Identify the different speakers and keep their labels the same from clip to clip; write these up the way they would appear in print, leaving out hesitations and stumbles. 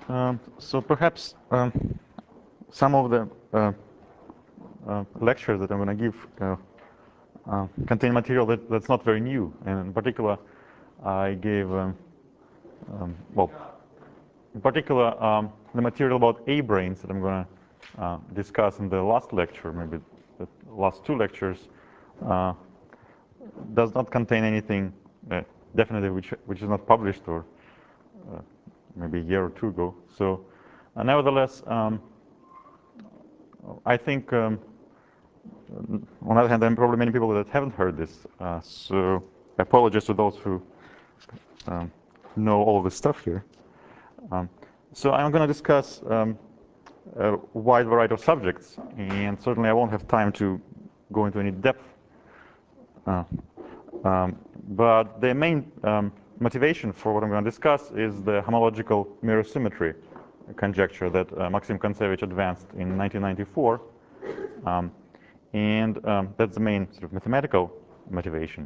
Speaker 1: So perhaps some of the lectures that I'm going to give contain material that's not very new, and in particular, I gave well, in particular the material about A-branes that I'm going to discuss in the last lecture, maybe the last two lectures, does not contain anything definitely which is not published or maybe a year or two ago. So nevertheless, I think on the other hand, there are probably many people that haven't heard this. So I apologize to those who know all of this stuff here. So I'm going to discuss a wide variety of subjects, and certainly I won't have time to go into any depth. But the main motivation for what I'm going to discuss is the homological mirror symmetry conjecture that Maxim Kontsevich advanced in 1994. And that's the main sort of mathematical motivation.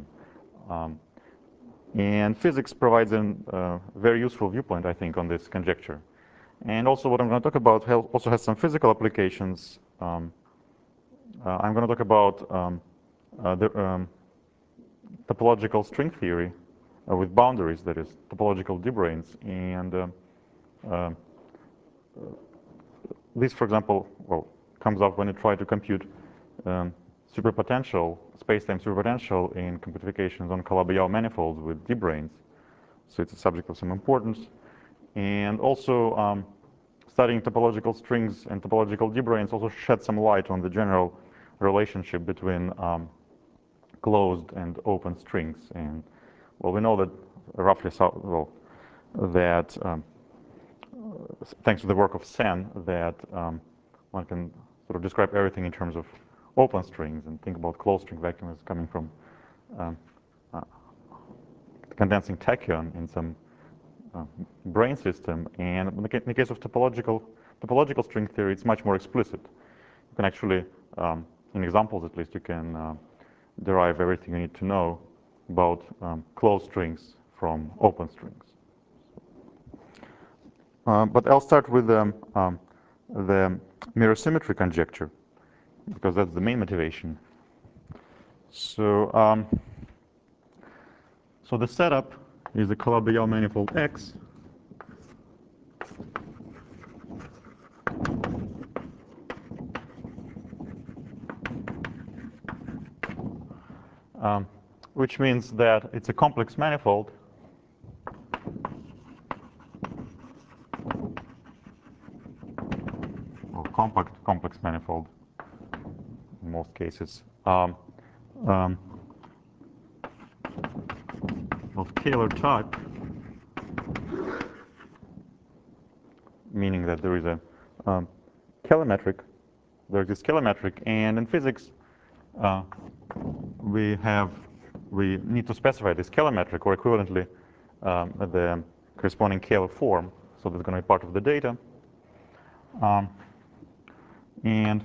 Speaker 1: And physics provides a very useful viewpoint, I think, on this conjecture. And also what I'm going to talk about also has some physical applications. I'm going to talk about the topological string theory with boundaries, that is, topological d-branes. And this, for example, well, comes up when you try to compute superpotential, space-time superpotential in computations on Calabi-Yau manifolds with d-branes. So it's a subject of some importance. And also, studying topological strings and topological d-branes also shed some light on the general relationship between closed and open strings. And well, we know that roughly that thanks to the work of Sen, that one can sort of describe everything in terms of open strings and think about closed string vacuum as coming from condensing tachyon in some brane system. And in the case of topological string theory, it's much more explicit. You can actually, in examples at least, you can derive everything you need to know about closed strings from open strings. But I'll start with the mirror symmetry conjecture, because that's the main motivation. So, so the setup is the Calabi-Yau manifold X. Which means that it's a complex manifold or compact complex manifold in most cases of scalar type, meaning that there is a calorimetric, there's this calorimetric, and in physics we need to specify this calorimetric or equivalently the corresponding Kähler form, so that's going to be part of the data. And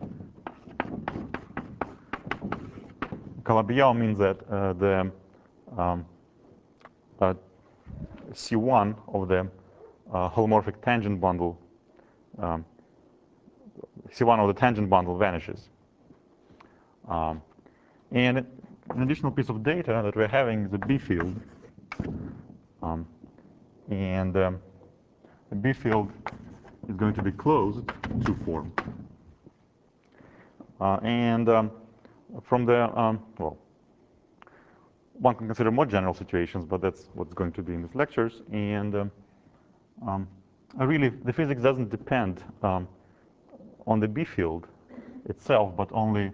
Speaker 1: Calabi-Yau means that the C1 of the holomorphic tangent bundle, C1 of the tangent bundle vanishes. And an additional piece of data that we're having is a B field. And the B field is going to be closed to form. From the, well, one can consider more general situations, but that's what's going to be in these lectures. And really, the physics doesn't depend on the B field itself, but only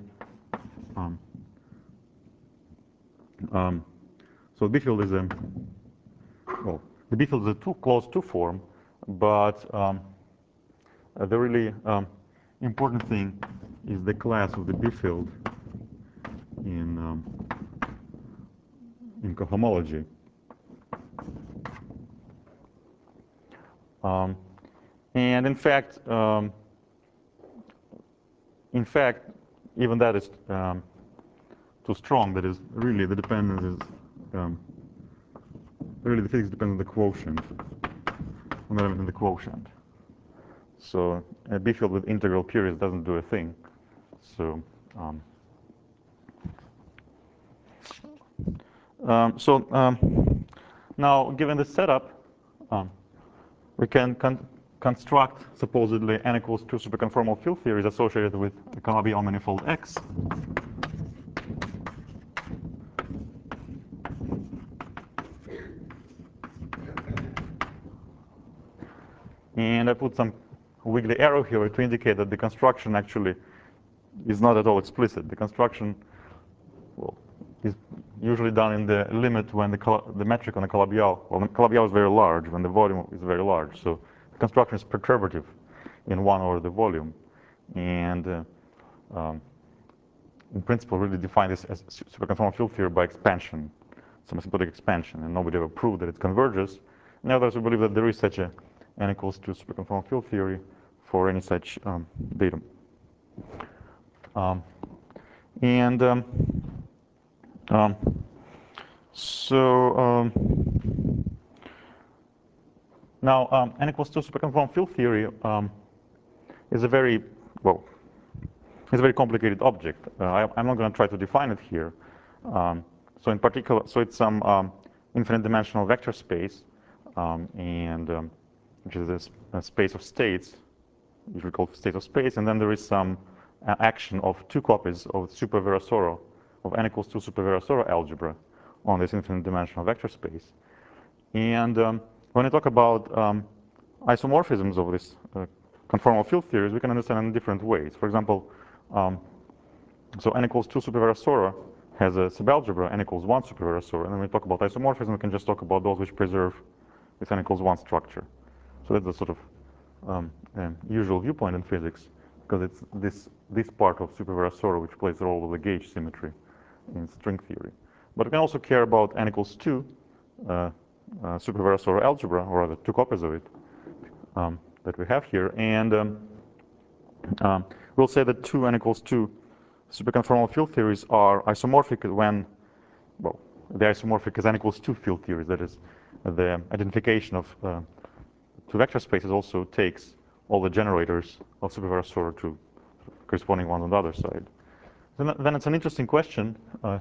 Speaker 1: so the B field is a, well, the B field is a closed to form, but the really important thing is the class of the B field in cohomology. And in fact, even that is too strong. That is really the dependence is really the physics depends on the quotient an element in the quotient. So a B field with integral periods doesn't do a thing. So now, given this setup, we can construct supposedly n equals 2 superconformal field theories associated with the Calabi-Yau manifold X. And I put some wiggly arrow here to indicate that the construction actually is not at all explicit. The construction, well, is usually done in the limit when the metric on the Calabi-Yau, well, the Calabi-Yau is very large, when the volume is very large. So the construction is perturbative in one over the volume. And in principle, really define this as superconformal field theory by expansion, some asymptotic expansion. And nobody ever proved that it converges. Nevertheless, we believe that there is such a n equals 2 superconformal field theory for any such datum. Now n equals 2 superconformal field theory is a very, well, it's a very complicated object. I'm not going to try to define it here. So in particular, so it's some infinite dimensional vector space, which is a space of states, usually called state of space, and then there is some action of two copies of super-Virasoro, of n equals 2 super-Virasoro algebra on this infinite dimensional vector space. And when I talk about isomorphisms of this conformal field theories, we can understand in different ways. For example, so n equals 2 super-Virasoro has a subalgebra n equals 1 super-Virasoro, and when we talk about isomorphism, we can just talk about those which preserve this n equals 1 structure. So that's a sort of usual viewpoint in physics, because it's this part of super-Virasoro which plays the role of the gauge symmetry in string theory. But we can also care about n equals 2 super-Virasoro algebra, or rather two copies of it that we have here. And we'll say that two n equals 2 superconformal field theories are isomorphic when, well, they're isomorphic as n equals 2 field theories. That is, the identification of two vector spaces also takes all the generators of super-Virasoro to corresponding ones on the other side. Then it's an interesting question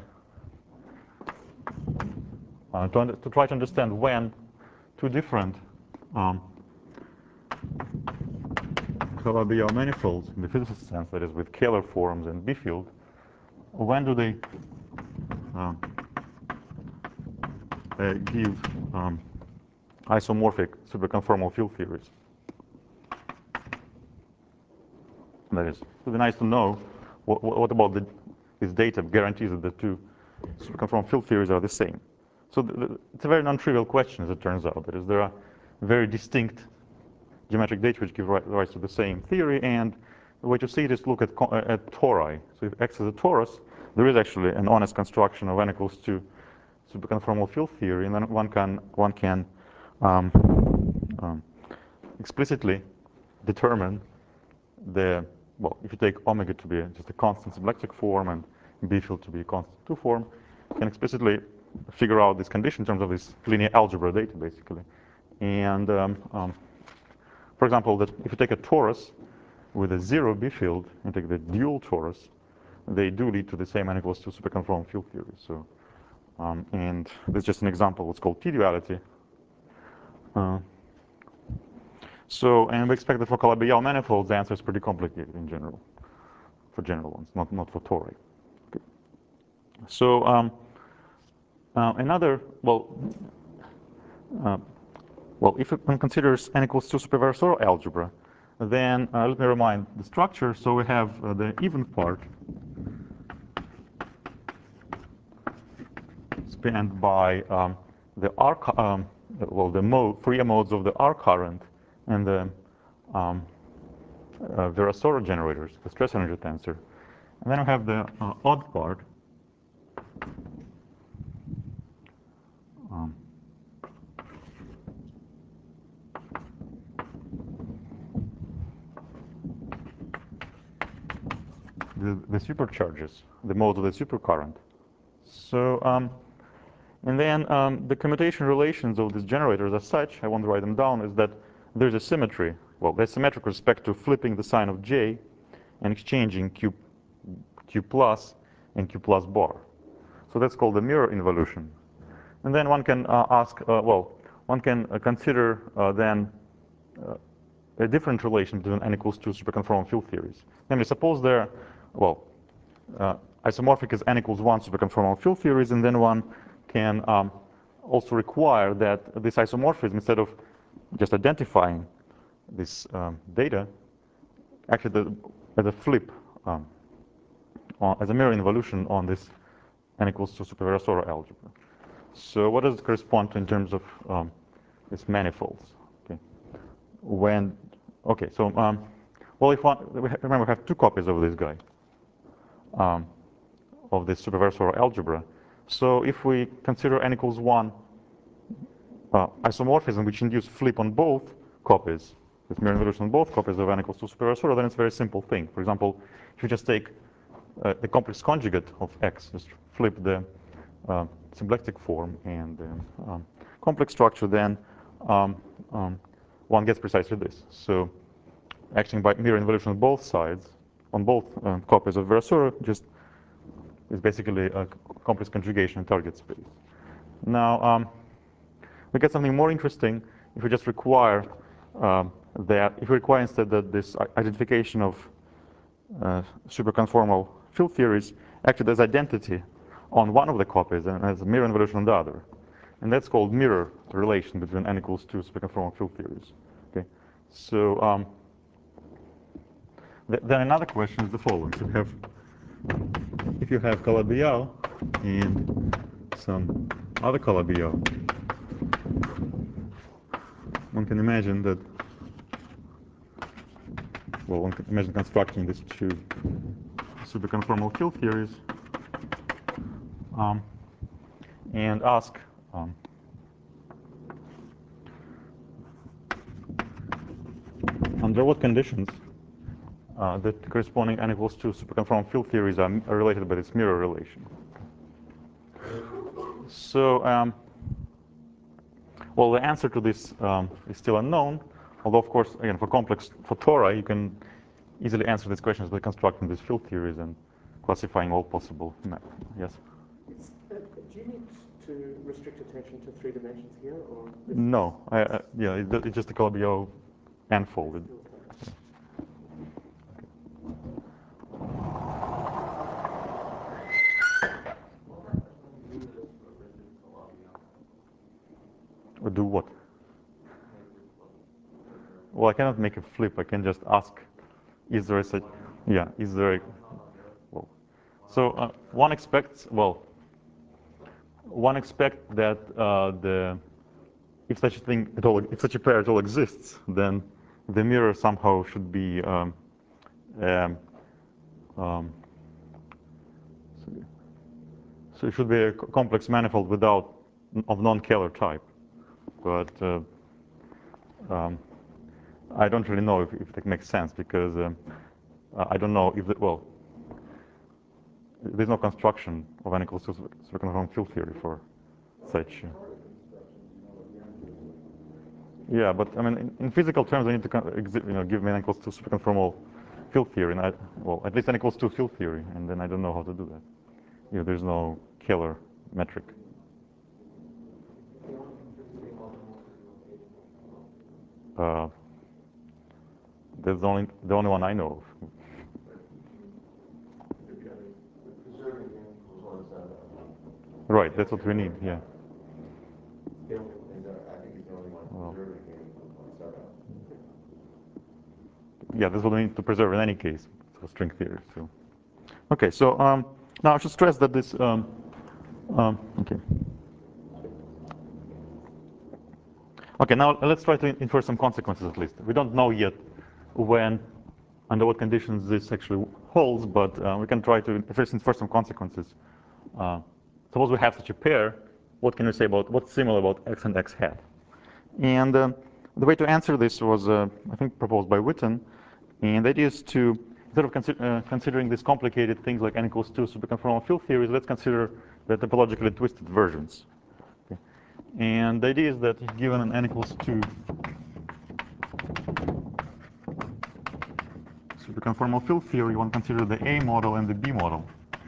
Speaker 1: to try to understand when two different Calabi-Yau manifolds, in the physicist sense, that is with Kähler forms and B field, when do they give isomorphic superconformal field theories? That is, it would be nice to know what about this data guarantees that the two superconformal field theories are the same. So it's a very non-trivial question, as it turns out. That is, there are very distinct geometric data which give rise to the same theory, and the way to see it is to look at tori. So if X is a torus, there is actually an honest construction of n equals 2 superconformal field theory, and then one can explicitly determine the, well, if you take omega to be just a constant symplectic form and B field to be a constant 2 form, you can explicitly figure out this condition in terms of this linear algebra data, basically. And for example, that if you take a torus with a 0 B field and take the dual torus, they do lead to the same n equals 2 superconformal field theory. So, and this is just an example of what's called T-duality. So, and we expect that for Calabi-Yau manifolds, the answer is pretty complicated in general, for general ones, not for tori. Okay. So, another, well, if one considers n equals 2 super-Virasoro algebra, then let me remind the structure. So we have the even part spanned by the R, the Fourier modes of the R current and the Virasoro generators, the stress energy tensor. And then we have the odd part. The supercharges, the modes of the supercurrent. So, and then the commutation relations of these generators as such, I won't write them down, is that there's a symmetry. Well, there's symmetric with respect to flipping the sign of J and exchanging Q plus and Q plus bar. So that's called the mirror involution. And then one can one can consider then a different relation between n equals 2 superconformal field theories. Namely, suppose they're, isomorphic as n equals 1 superconformal field theories, and then one can also require that this isomorphism, instead of just identifying this data, actually as a flip, as a mirror involution on this n equals 2 superversora algebra. So what does it correspond to in terms of its manifolds? Well, if one, remember, we have two copies of this guy, of this superversora algebra. So if we consider n equals 1 isomorphism which induce flip on both copies, with mirror involution on both copies of n equals 2 superversora, then it's a very simple thing. For example, if you just take the complex conjugate of x, just flip the symplectic form and the complex structure, then one gets precisely this. So acting by mirror involution on both sides, on both copies of versora, just is basically a complex conjugation in target space. Now, we get something more interesting if we just require instead that this identification of superconformal field theories actually there's identity on one of the copies and has a mirror involution on the other. And that's called mirror relation between n equals 2 superconformal field theories. Okay, so then another question is the following: if you have Calabi-Yau and some other Calabi-Yau, one can imagine that. Well, one can imagine constructing these two superconformal field theories and ask under what conditions the corresponding n equals 2 superconformal field theories are related by this mirror relation. So, well, the answer to this is still unknown, although, of course, again, for tori, you can easily answer these questions by constructing these field theories and classifying all possible. Yes?
Speaker 2: Do you need to restrict attention to 3 dimensions here, or?
Speaker 1: No, yeah, it's just a Calabi-Yau n-folded. Or do what? Well, I cannot make a flip. I can just ask, is there such? Yeah, is there a? Well, so one expects. Well, one expects that if such a thing at all, if such a pair at all exists, then the mirror somehow should be so it should be a complex manifold of non-Kähler type. But I don't really know if it makes sense, because I don't know if there's no construction of n equals 2 superconformal field theory for such. Yeah, but I mean, in physical terms, I need to give me n equals 2 superconformal field theory, and at least n equals 2 field theory, and then I don't know how to do that. There's no Kähler metric. That's the only one I know of. Right, that's what we need. Yeah. Well, yeah, that's what we need to preserve in any case for string theory. So, okay. So now I should stress that this. Okay. Okay. Now let's try to infer some consequences at least. We don't know yet under what conditions this actually holds, but we can try to first infer some consequences. Suppose we have such a pair. What can we say about what's similar about x and x hat? And the way to answer this was, I think, proposed by Witten. And the idea is to, instead of considering these complicated things like n equals 2 superconformal field theories, let's consider the topologically twisted versions. Okay. And the idea is that given an n equals 2 superconformal field theory, one consider the A model and the B model,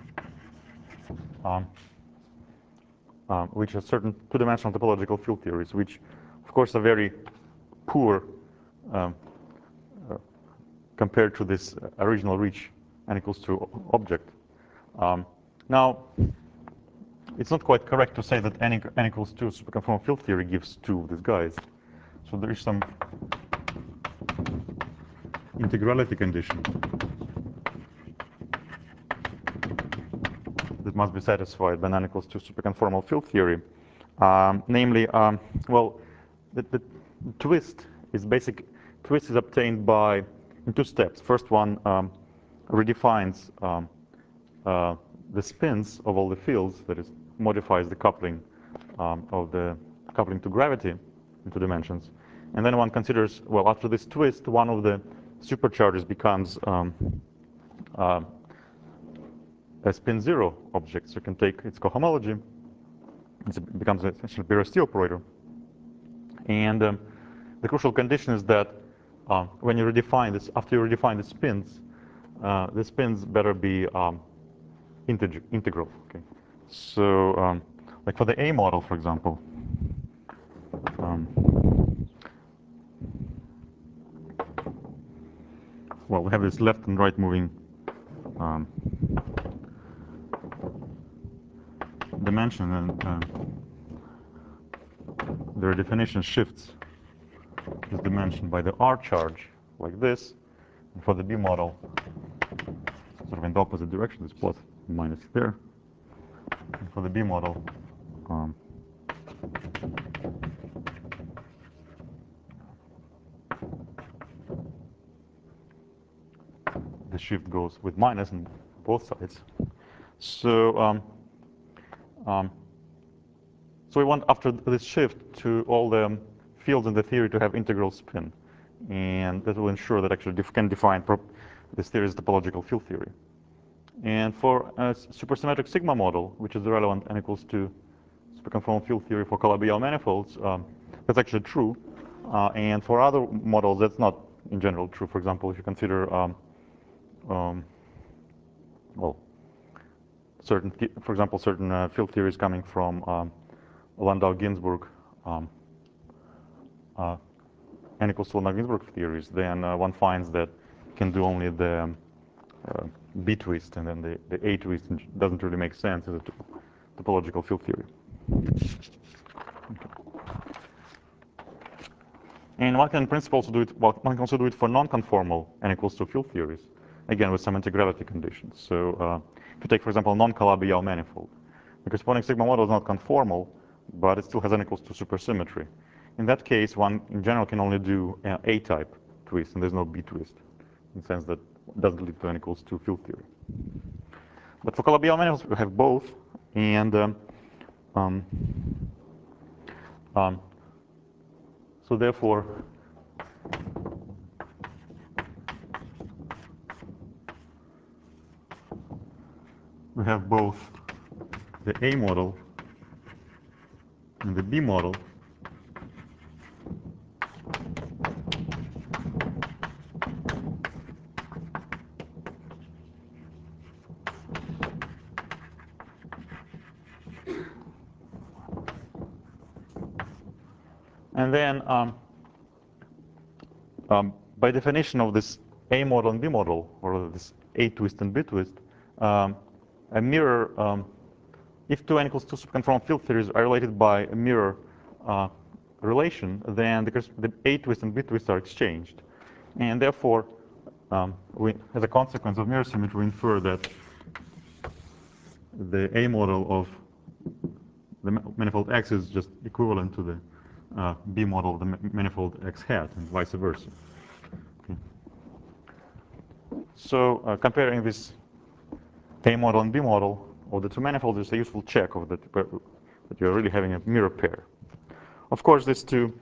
Speaker 1: which are certain two-dimensional topological field theories, which, of course, are very poor compared to this original reach n equals 2 object. Now, it's not quite correct to say that n equals 2 superconformal field theory gives two of these guys. So there is some integrality condition that must be satisfied by n equals 2 superconformal field theory. Namely, well, the twist is obtained by in two steps. First one redefines the spins of all the fields, that is, modifies the coupling of the coupling to gravity in two dimensions. And then one considers, well, after this twist, one of the supercharges becomes a spin zero object. So you can take its cohomology, it becomes essentially a Birasti operator. And the crucial condition is that when you redefine this, after you redefine the spins better be integral. Okay. So like for the A model, for example, well, we have this left and right moving dimension, and the redefinition shifts this dimension by the R charge, like this. And for the B model, sort of in the opposite direction, this plus and minus there. And for the B model, the shift goes with minus on both sides. So so we want, after this shift, to all the fields in the theory to have integral spin. And that will ensure that actually can define this theory as topological field theory. And for a supersymmetric sigma model, which is the relevant n equals 2 superconformal field theory for Calabi-Yau manifolds, that's actually true. And for other models, that's not in general true. For example, if you consider, well, certain field theories coming from Landau-Ginzburg, n equals to Landau-Ginzburg theories, then one finds that you can do only the B twist, and then the A twist doesn't really make sense as a topological field theory. Okay. And one can in principle also do it. Well, one can also do it for non-conformal n equals 2 field theories, again with some integrality conditions. So if you take, for example, a non-Calabi-Yau manifold, the corresponding sigma model is not conformal, but it still has n equals 2 supersymmetry. In that case, one in general can only do A-type twist, and there's no B twist, in the sense that it doesn't lead to n equals 2 field theory. But for Calabi-Yau manifolds, we have both, and so therefore, we have both the A model and the B model and then by definition of this A model and B model, or this A twist and B twist, a mirror, if two n equals 2 superconformal field theories are related by a mirror relation, then the A twist and B twist are exchanged. And therefore, as a consequence of mirror symmetry, we infer that the A model of the manifold X is just equivalent to the B model of the manifold X hat, and vice versa. Okay. So comparing this A model and B model of the two manifolds is a useful check of that you're really having a mirror pair. Of course, this two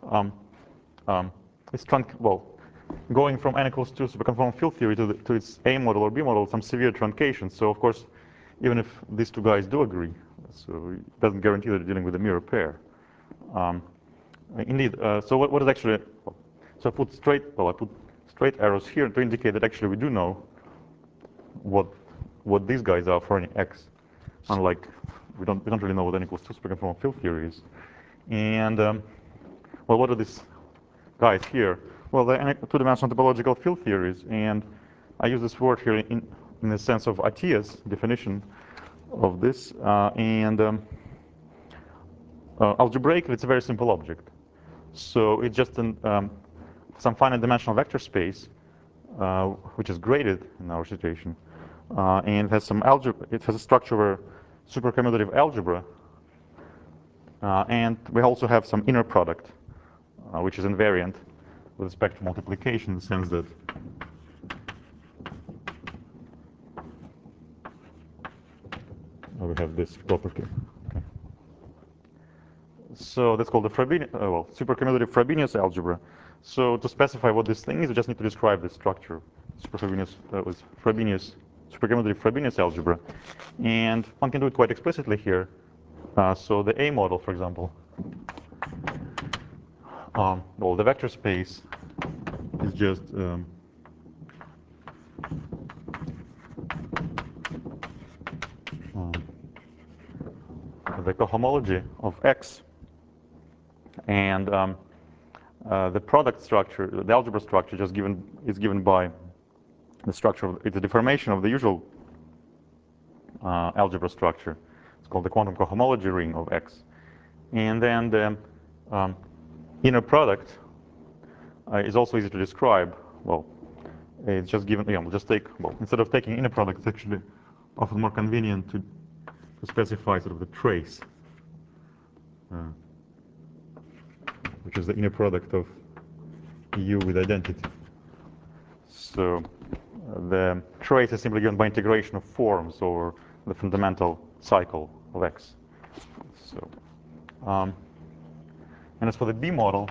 Speaker 1: going from n equals 2 superconformal field theory to its A model or B model, some severe truncation. So of course, even if these two guys do agree, so it doesn't guarantee that you're dealing with a mirror pair. Indeed. So what is actually? So I put straight arrows here to indicate that actually we do know what these guys are for any x, unlike we don't really know what n equals 2 superconformal field theory is. And well, what are these guys here? Well, they're two-dimensional topological field theories, and I use this word here in the sense of Atiyah's definition of this. Algebraically, it's a very simple object. So it's just some finite dimensional vector space, which is graded in our situation, and it has some algebra. It has a structure of a supercommutative algebra, and we also have some inner product, which is invariant with respect to multiplication, in the sense that we have this property. Okay. So that's called the supercommutative Frobenius algebra. So to specify what this thing is, we just need to describe the structure. Supercommutative Frobenius algebra, and one can do it quite explicitly here. So the A model, for example, well, the vector space is just the cohomology of X, and the product structure, the algebra structure, is given by the structure. It's a deformation of the usual algebra structure. It's called the quantum cohomology ring of X, and then the inner product is also easy to describe. Well, it's just given. Yeah, we'll just take. Well, instead of taking inner product, it's actually often more convenient to specify sort of the trace, which is the inner product of U with identity. So the trace is simply given by integration of forms over the fundamental cycle of X. So, and as for the B model,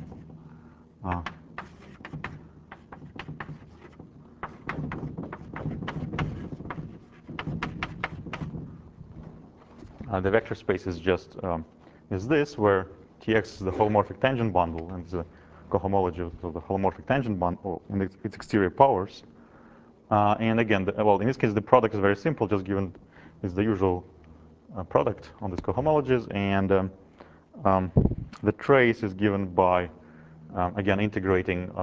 Speaker 1: the vector space is just is this, where Tx is the holomorphic tangent bundle and the cohomology of the holomorphic tangent bundle in its exterior powers. And again, well, in this case, the product is very simple, just given is the usual product on these cohomologies, and the trace is given by again integrating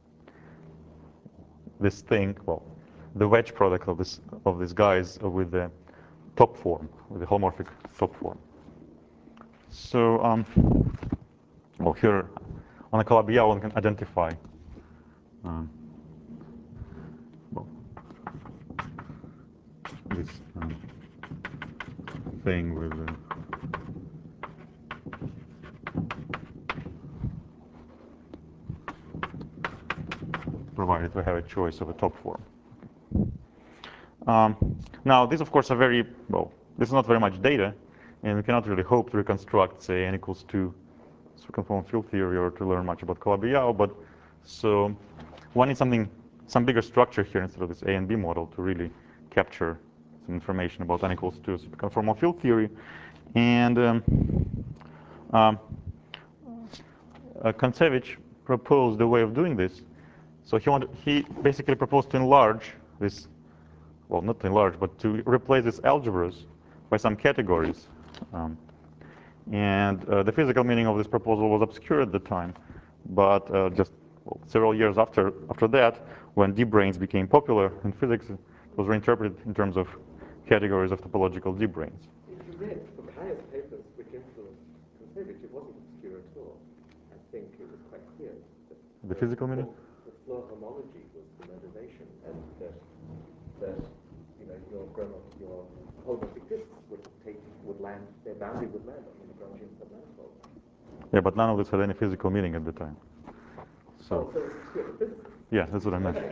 Speaker 1: this thing, well, the wedge product of these guys with the top form, with the holomorphic top form. So, well, here on the Calabi-Yau one can identify well, this thing with provided we have a choice of a top form. Now, these, of course, are very, well, this is not very much data, and we cannot really hope to reconstruct, say, n equals 2 superconformal field theory or to learn much about Calabi-Yau, but so one needs some bigger structure here instead of this A and B model to really capture some information about n equals 2 superconformal field theory. And Kontsevich proposed a way of doing this. So he basically proposed to enlarge this, well, not to enlarge, but to replace these algebras by some categories. And the physical meaning of this proposal was obscure at the time, but just several years after that, when D-branes became popular in physics, it was reinterpreted in terms of categories of topological D-branes.
Speaker 2: If you read Fukai's papers, which influenced Kontsevich, it wasn't obscure at all. I think it was quite clear that
Speaker 1: the physical meaning?
Speaker 2: The flow homology was the motivation, and that you know your holomorphic disks would land, their boundary would land on the Lagrangian submanifold.
Speaker 1: Yeah, but none of this had any physical meaning at the time. So,
Speaker 2: so it's obscure to physicists.
Speaker 1: Yeah, that's what I meant.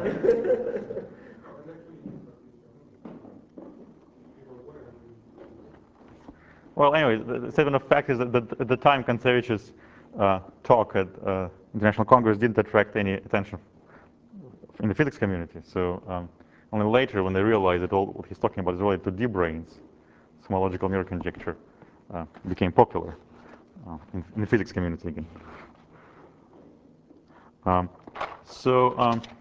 Speaker 1: Well, anyway, the statement of fact is that at the time, Kontsevich's talk at International Congress didn't attract any attention in the physics community. So only later, when they realized that all what he's talking about is related to D-branes, homological mirror conjecture became popular in the physics community again. So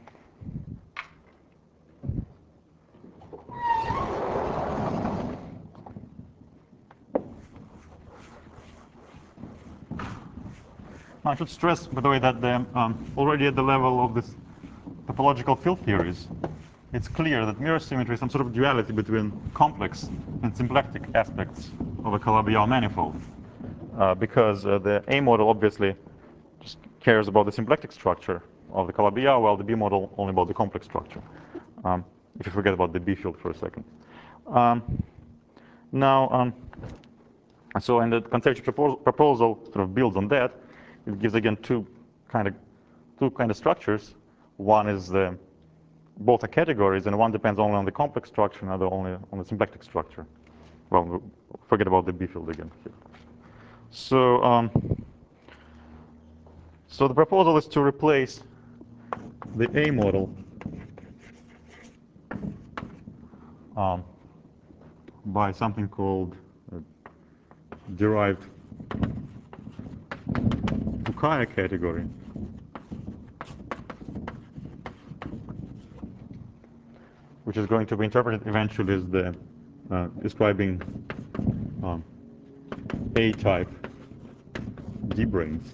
Speaker 1: I should stress, by the way, that already at the level of this topological field theories, it's clear that mirror symmetry is some sort of duality between complex and symplectic aspects of a Calabi-Yau manifold. Because the A model obviously just cares about the symplectic structure of the Calabi-Yau, while the B model only about the complex structure. If you forget about the B field for a second. So in the Kontsevich proposal sort of builds on that. It gives again two kind of structures. One is both are categories, and one depends only on the complex structure, and other only on the symplectic structure. Well, forget about the B field again here. So so the proposal is to replace the A model by something called derived Fukaya category, which is going to be interpreted eventually as the describing A-type D-branes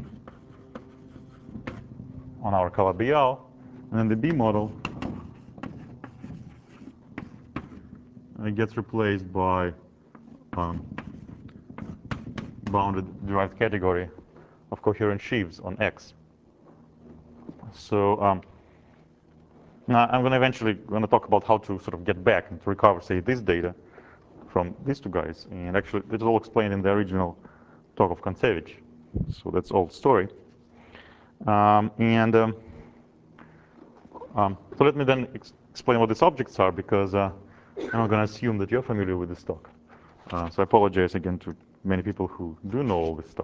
Speaker 1: on our Calabi-Yau, and then the B model gets replaced by bounded derived category of coherent sheaves on X. So now I'm going to eventually talk about how to sort of get back and to recover, say, this data from these two guys. And actually, it's all explained in the original talk of Kontsevich. So that's old story. So let me then explain what these objects are, because I'm going to assume that you're familiar with this talk. So I apologize again to many people who do know all this stuff.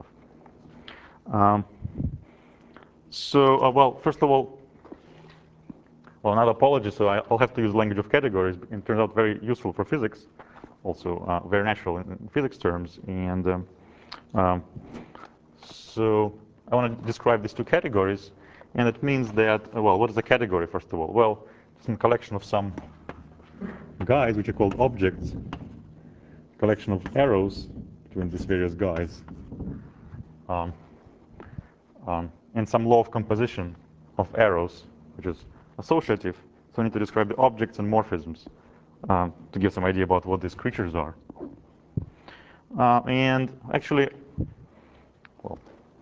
Speaker 1: Well, first of all, another apology, so I'll have to use language of categories. It turns out very useful for physics, also very natural in physics terms. And so I want to describe these two categories. And it means that, well, what is a category, first of all? Well, it's a collection of some guys, which are called objects, collection of arrows between these various guys, and some law of composition of arrows, which is associative. So I need to describe the objects and morphisms to give some idea about what these creatures are. And actually, well,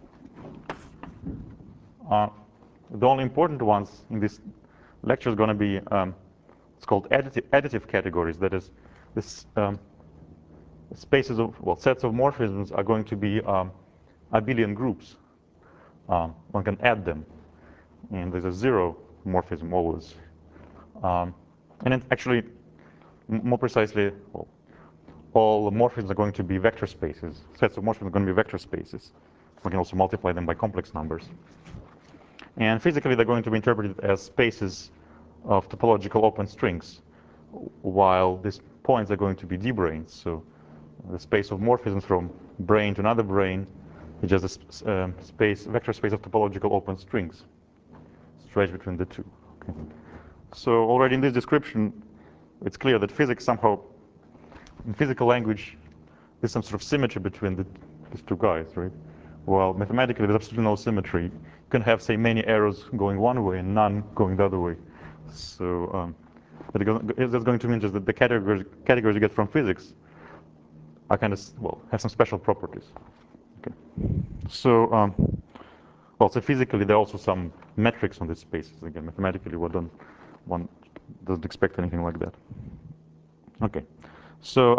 Speaker 1: the only important ones in this lecture is going to be it's called additive categories. That is, this spaces of, well, sets of morphisms are going to be abelian groups. One can add them, and there's a zero morphism always. And it actually, more precisely, well, all the morphisms are going to be vector spaces. Sets of morphisms are going to be vector spaces. We can also multiply them by complex numbers. And physically, they're going to be interpreted as spaces of topological open strings, while these points are going to be D-branes. So the space of morphisms from brane to another brane is just a vector space of topological open strings stretched between the two. Okay. So already in this description, it's clear that physics somehow, in physical language, there's some sort of symmetry between these two guys, right? While mathematically, there's absolutely no symmetry. You can have, say, many arrows going one way and none going the other way. So that's going to mean just that the categories you get from physics are kind of, well, have some special properties. Okay. So, well, so physically, there are also some metrics on these spaces. Again, mathematically, one doesn't expect anything like that. Okay. So,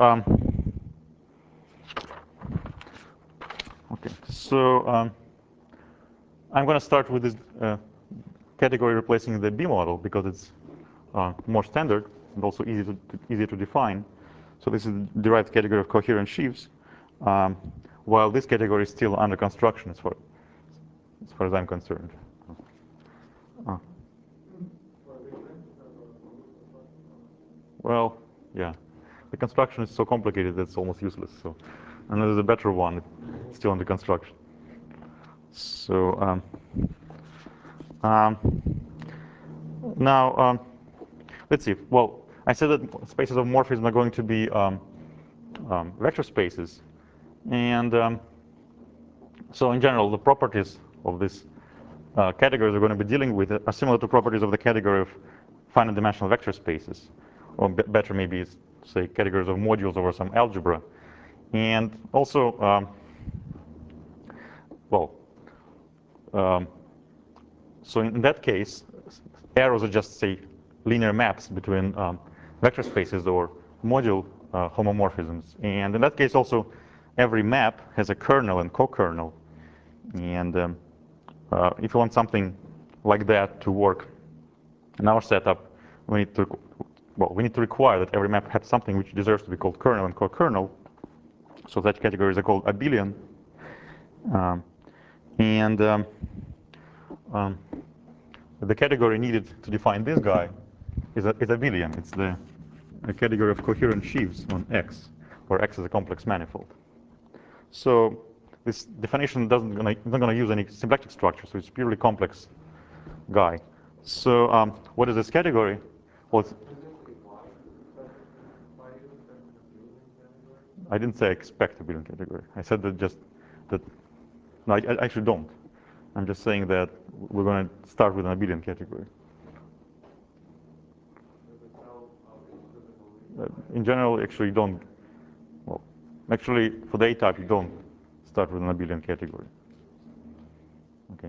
Speaker 1: I'm going to start with this category replacing the B model because it's more standard and also easy to define. So this is the derived category of coherent sheaves, while this category is still under construction as far as I'm concerned. Well, yeah, the construction is so complicated that it's almost useless. So, and there's a better one, it's still under construction. So Now, let's see. Well, I said that spaces of morphism are going to be vector spaces. And so in general, the properties of these categories we're going to be dealing with are similar to properties of the category of finite dimensional vector spaces. Or better, maybe say categories of modules over some algebra. And also, so in that case, arrows are just, say, linear maps between vector spaces or module homomorphisms. And in that case, also, every map has a kernel and co-kernel. And if you want something like that to work in our setup, we need to require that every map has something which deserves to be called kernel and co-kernel. So that categories are called abelian. The category needed to define this guy is abelian. It's the category of coherent sheaves on X, where X is a complex manifold. So this definition is not going to use any symplectic structure, so it's purely complex guy. So what is this category? Well, I didn't say I expect abelian category. I said that no, I actually don't. I'm just saying that we're going to start with an abelian category. In general, actually, you don't. Well, actually, for the A-type, you don't start with an abelian category. Okay.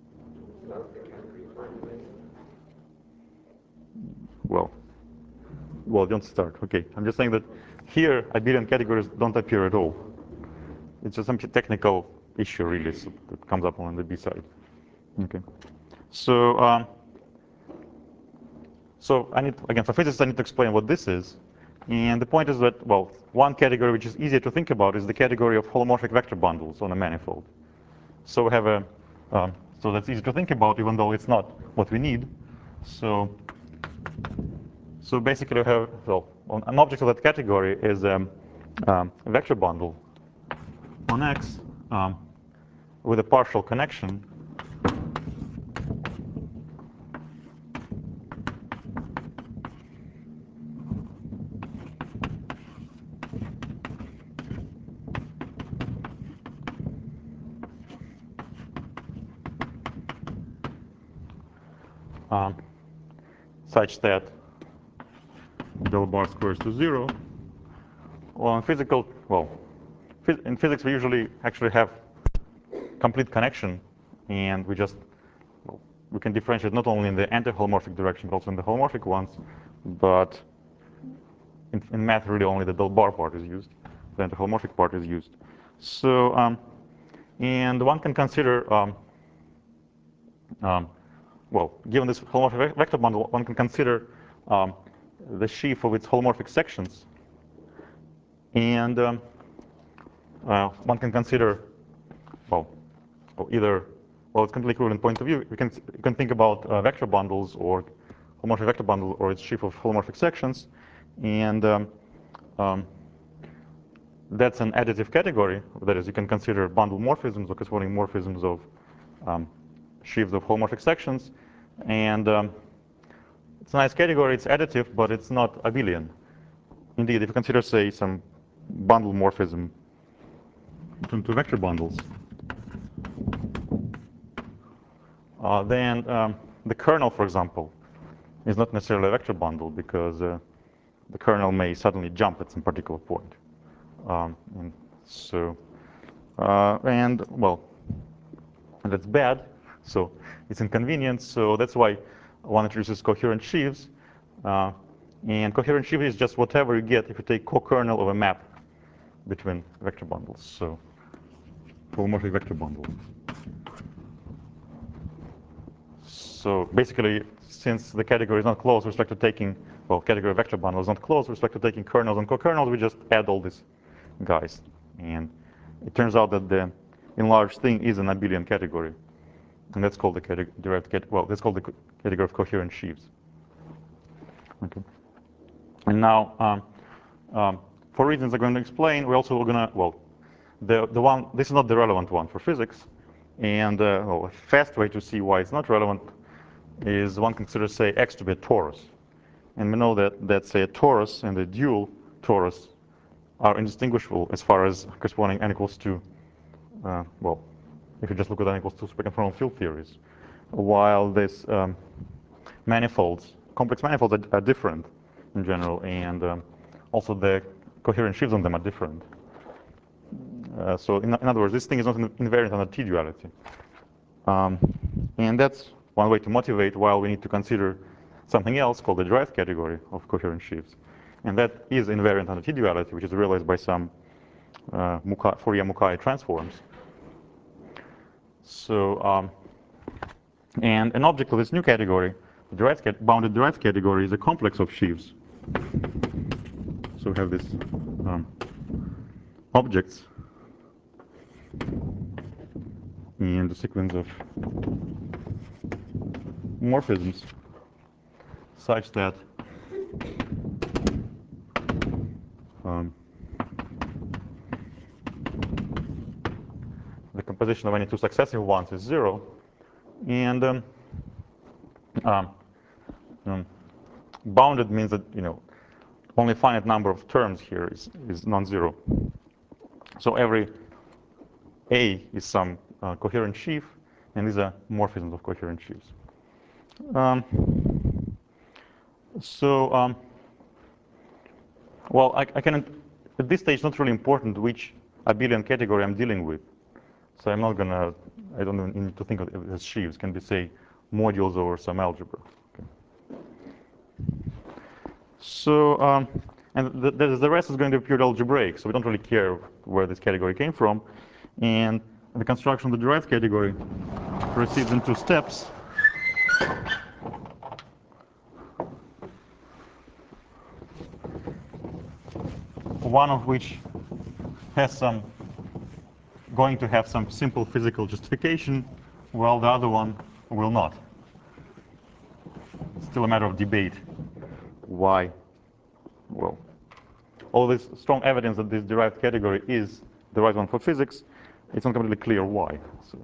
Speaker 1: Well, don't start. Okay. I'm just saying that here, abelian categories don't appear at all. It's just some technical issue, really, so that comes up on the B side. Okay. So, so I need, again, for physics, I need to explain what this is. And the point is that, well, one category which is easier to think about is the category of holomorphic vector bundles on a manifold. So we have so that's easy to think about, even though it's not what we need. So basically we have, well, an object of that category is a vector bundle on X with a partial connection such that del bar squares to 0. Well, in physics we usually actually have complete connection, and we can differentiate not only in the anti-holomorphic direction, but also in the holomorphic ones. But in math, really only the del bar part is used. The anti-holomorphic part is used. So, and one can consider, well, given this holomorphic vector bundle, one can consider the sheaf of its holomorphic sections. And one can consider, it's completely equivalent point of view. You can think about vector bundles or holomorphic vector bundle or its sheaf of holomorphic sections. And that's an additive category. That is, you can consider bundle morphisms or corresponding morphisms of sheaves of holomorphic sections. And it's a nice category. It's additive, but it's not abelian. Indeed, if you consider, say, some bundle morphism between two vector bundles, then the kernel, for example, is not necessarily a vector bundle, because the kernel may suddenly jump at some particular point. And that's bad. So it's inconvenient. So that's why one introduces coherent sheaves. And coherent sheaf is just whatever you get if you take co-kernel of a map between vector bundles. So holomorphic vector bundle. So basically, since the category is not closed with respect to taking, category of vector bundle is not closed with respect to taking kernels and co-kernels, we just add all these guys. And it turns out that the enlarged thing is an abelian category. And that's called the that's called the category of coherent sheaves. Okay. And now, for reasons I'm going to explain, we're also going to, this is not the relevant one for physics. And a fast way to see why it's not relevant is one considers, say, X to be a torus. And we know that say, a torus and a dual torus are indistinguishable as far as corresponding n equals to, well, if you just look at n equals to superconformal field theories. While this manifolds, complex manifolds are different in general, and also the coherent sheaves on them are different. So in other words, this thing is not invariant under T-duality. And that's one way to motivate, while we need to consider something else called the derived category of coherent sheaves. And that is invariant under T-duality, which is realized by some Fourier-Mukai transforms. So, and an object of this new category, the bounded derived category, is a complex of sheaves. So we have these objects and the sequence of morphisms such that the composition of any two successive ones is 0, and bounded means that only a finite number of terms here is non-zero. So every A is some coherent sheaf, and these are morphisms of coherent sheaves. Well, I can, at this stage, not really important which abelian category I'm dealing with. So I'm not gonna, I don't even need to think of it as sheaves. It can be, say, modules over some algebra. Okay. So, and the rest is going to be pure algebraic, so we don't really care where this category came from. And the construction of the derived category proceeds in 2 steps. One of which has going to have some simple physical justification, while the other one will not. It's still a matter of debate. Why? Well, all this strong evidence that this derived category is the right one for physics, it's not completely clear why.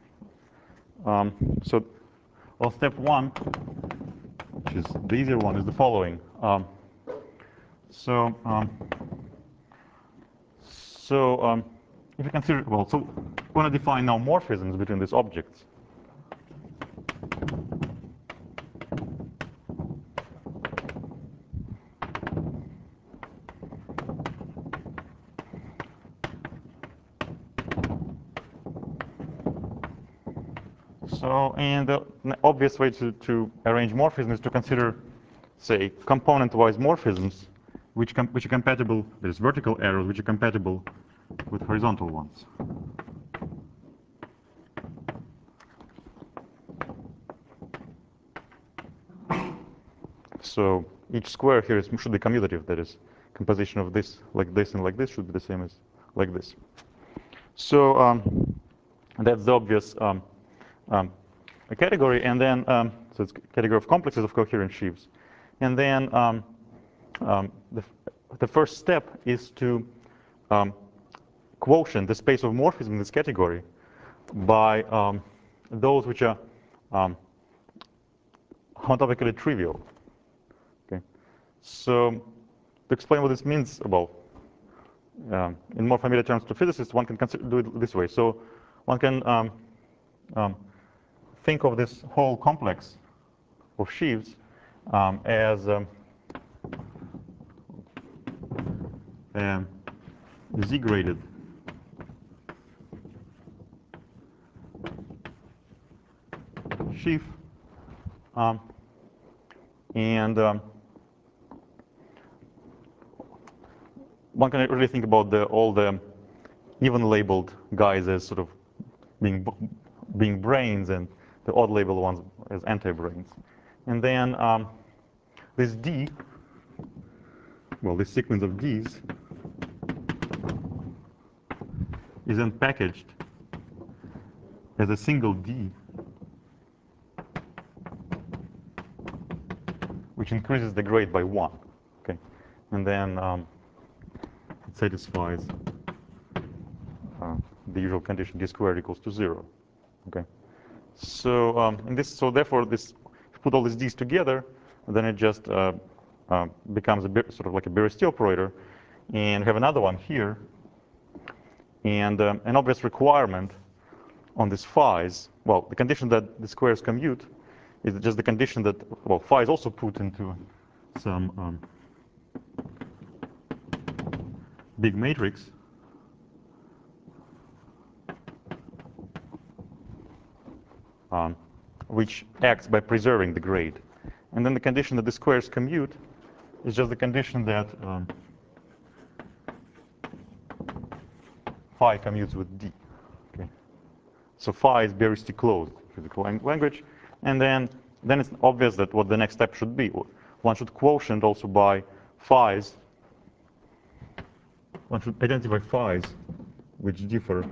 Speaker 1: So, well, step 1, which is the easier one, is the following. If you consider, well, so we want to define now morphisms between these objects. So, and the obvious way to arrange morphisms is to consider, say, component-wise morphisms, which are compatible. There's vertical arrows which are compatible with horizontal ones. So each square here should be commutative. That is, composition of this, and like this should be the same as like this. So that's the obvious category, and then so it's category of complexes of coherent sheaves. And then the first step is to quotient the space of morphism in this category by those which are homotopically trivial. Okay, so to explain what this means, about in more familiar terms to physicists, one can do it this way. So one can think of this whole complex of sheaves as Z-graded sheaf, and one can really think about all the even labeled guys as sort of being brains, and the odd labeled ones as anti-brains. And then this D, well, this sequence of Ds is then packaged as a single D, which increases the grade by 1. Okay, and then it satisfies the usual condition D squared equals to 0. Okay, so so therefore this put all these D's together, then it just becomes sort of like a Beresty operator. And we have another one here. And an obvious requirement on these phi's, well, the condition that the squares commute is just the condition that, well, phi is also put into some big matrix. Which acts by preserving the grade. And then the condition that the squares commute is just the condition that phi commutes with D. Okay. So phi is Beresty closed physical language. And then it's obvious that what the next step should be. One should quotient also by phi's. One should identify phi's which differ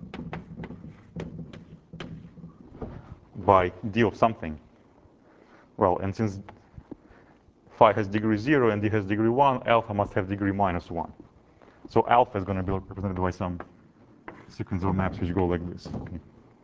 Speaker 1: by D of something. Well, and since phi has degree 0 and D has degree 1, alpha must have degree -1. So alpha is going to be represented by some sequence of maps which go like this. Okay.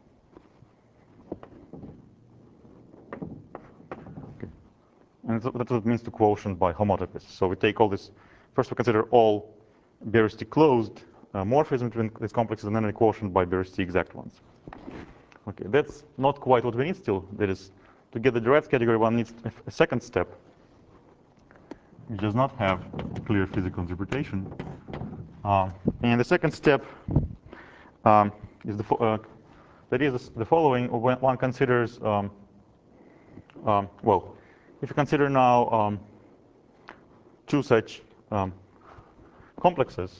Speaker 1: Okay. And that's what it means to quotient by homotopous. So we take all this. First, we consider all Beresty closed morphisms between these complexes, and then we quotient by Beresty exact ones. Okay, that's not quite what we need still. That is, to get the Dirac category, one needs a second step, which does not have a clear physical interpretation. And the second step is the following. When one considers, well, if you consider now two such complexes,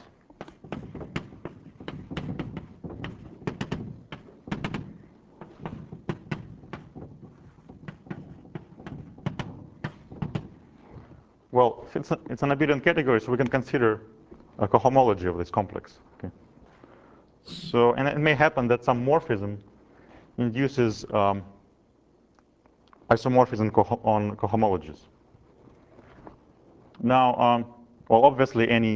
Speaker 1: well, it's an abelian category, so we can consider a cohomology of this complex. Okay. So, and it may happen that some morphism induces isomorphism on cohomologies. Now, well, obviously, any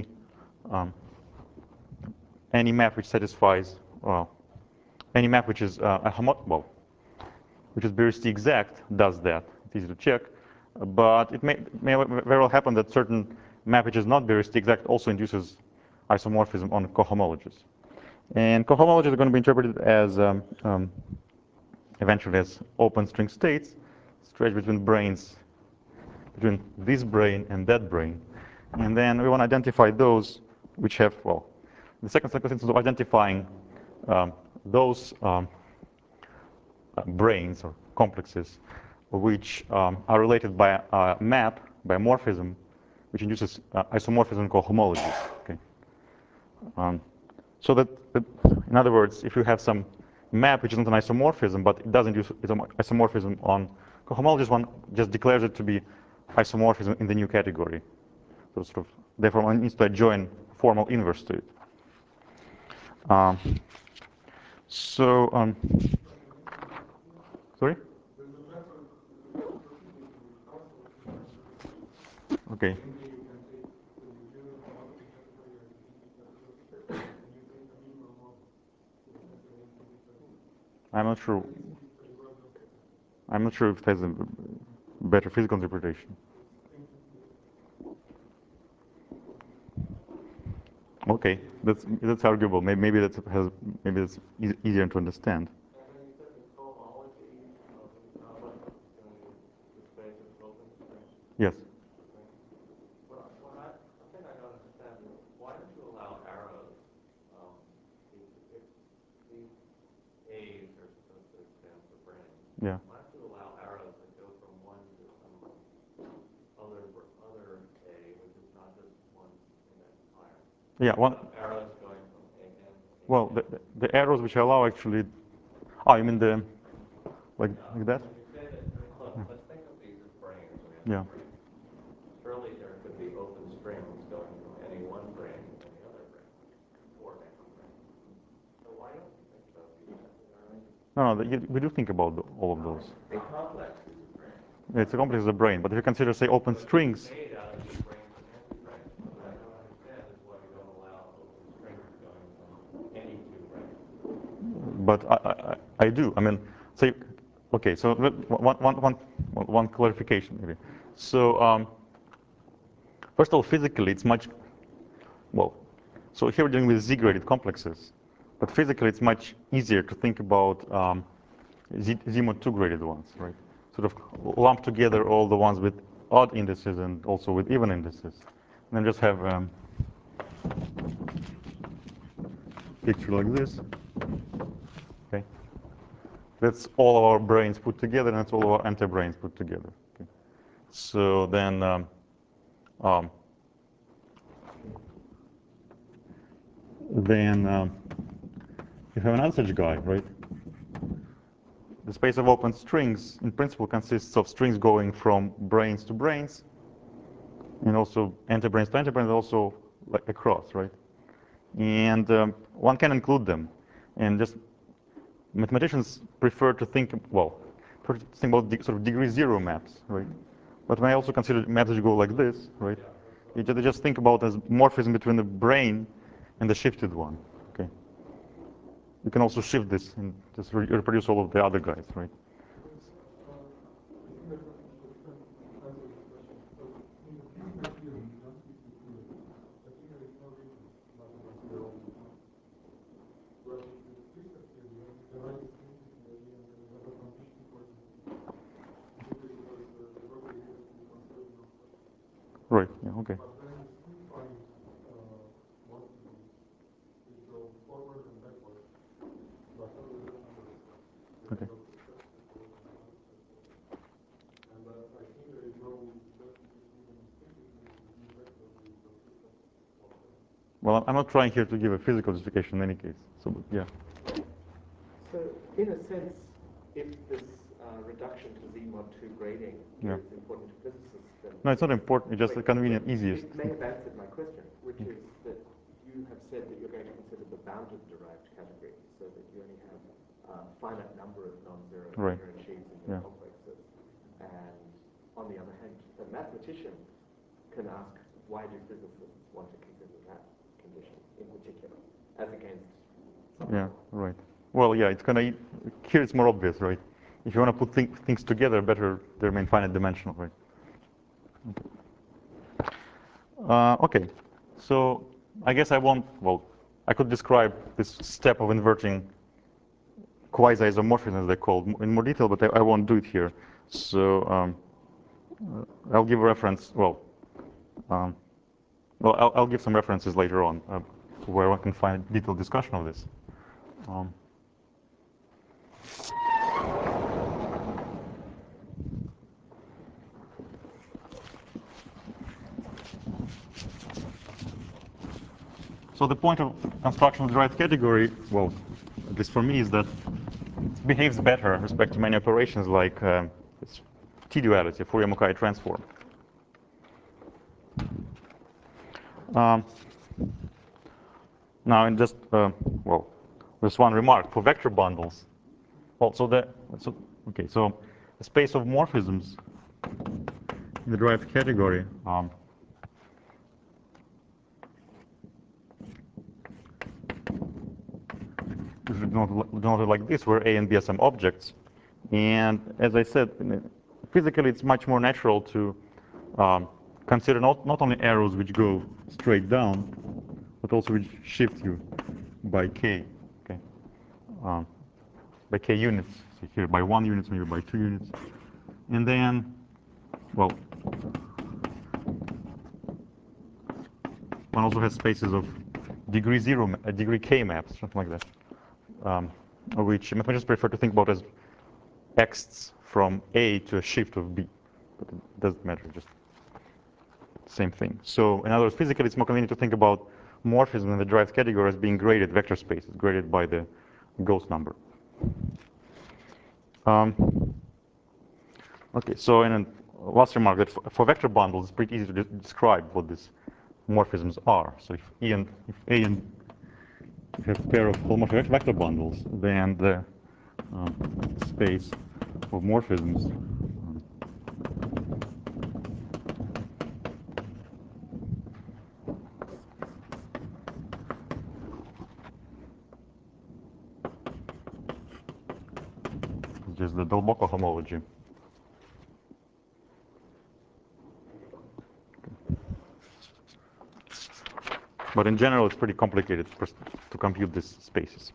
Speaker 1: map which satisfies, well, any map which is which is Beresty exact does that. It's easy to check. But it may very well happen that certain map which is not Beresty exact also induces isomorphism on cohomologies. And cohomologies are going to be interpreted as eventually as open string states stretched between brains, between this brain and that brain. And then we want to identify those which have, well, the second circumstance of identifying those brains or complexes which are related by a map, by a morphism, which induces isomorphism cohomologies. Okay. So that, in other words, if you have some map which isn't an isomorphism, but it does induce isomorphism on cohomologies, one just declares it to be isomorphism in the new category. So sort of, therefore, one needs to adjoin formal inverse to it. Sorry? Okay. I'm not sure. I'm not sure if it has a better physical interpretation. Okay, that's arguable. Maybe that's easier to understand. Yes.
Speaker 2: Well, I think I don't understand. Why don't you allow arrows? If these A's are supposed to stand for brain,
Speaker 1: Yeah.
Speaker 2: why don't you allow arrows that go from one to some other A, which is not just one identifier?
Speaker 1: Yeah. One.
Speaker 2: Arrows going from A and A.
Speaker 1: Well, the arrows which allow actually. Oh, you mean the like that?
Speaker 2: You say that. Look, let's think of these as brains.
Speaker 1: Yeah.
Speaker 2: Surely there could be open strings going from any one brain to any other brain, or any brain. So why don't you think about these?
Speaker 1: No, we do think about all of those.
Speaker 2: A complex is a brain.
Speaker 1: It's a complex of the brain, but if you consider, say, open strings.
Speaker 2: Made out of these brains and anti-brains. What I don't understand is why you don't allow open strings going from any two brains.
Speaker 1: But I do. I mean, say Okay, so one clarification maybe. So first of all, physically, it's much, well, so here we're dealing with Z-graded complexes, but physically it's much easier to think about Z-mod 2-graded ones, right? Sort of lump together all the ones with odd indices and also with even indices. And then just have picture like this. Okay, that's all of our brains put together, and that's all of our anti-brains put together. Okay. So then you have another such guy, right? The space of open strings, in principle, consists of strings going from brains to brains, and also anti-brains to anti-brains, also like across, right? And one can include them, and just mathematicians prefer to think, well, prefer to think about sort of degree zero maps, right? But when I also consider maps that go like this, right? You just think about as morphism between the brain and the shifted one. Okay. You can also shift this and just reproduce all of the other guys, right? Right. Yeah. Okay. Okay. Well, I'm not trying here to give a physical justification in any case. So, yeah.
Speaker 2: So, in a sense, if this reduction to Z-mod 2 grading is important to physicists, then...
Speaker 1: No, it's not important. It's just the convenient, easiest.
Speaker 2: It may have answered my question, which is that you have said that you're going to consider the bounded derived category, so that you only have a finite number of non-zero coherent sheaves in your complexes. And on the other hand, a mathematician can ask, why do physicists want to consider that condition in particular, as against...
Speaker 1: Yeah, right. Well, yeah, it's gonna, here it's more obvious, right? If you want to put things together, better they remain finite dimensional, right? Okay, so I guess I won't, well, I could describe this step of inverting quasi-isomorphism, as they're called, in more detail, but I won't do it here. So I'll give a reference, well, I'll give some references later on where one can find a detailed discussion of this. So the point of construction of the derived category, well, at least for me, is that it behaves better with respect to many operations like T-duality, Fourier-Mukai transform. Now, in just, well, there's one remark for vector bundles. Well, so the space of morphisms in the derived category denoted like this, where A and B are some objects. And as I said, physically, it's much more natural to consider not only arrows which go straight down, but also which shift you by k, okay, by k units. So here by 1 unit, maybe by 2 units, and then, well, one also has spaces of degree zero, degree k maps, something like that, which mathematicians prefer to think about as x from A to a shift of B, but it doesn't matter, just same thing. So in other words, physically, it's more convenient to think about morphism in the derived category as being graded vector spaces, graded by the Gauss number. Okay, so in a last remark, that for vector bundles, it's pretty easy to describe what these morphisms are. So if A and have a pair of holomorphic vector bundles, then the space of morphisms is the Delbocq homology. But in general, it's pretty complicated to compute these spaces.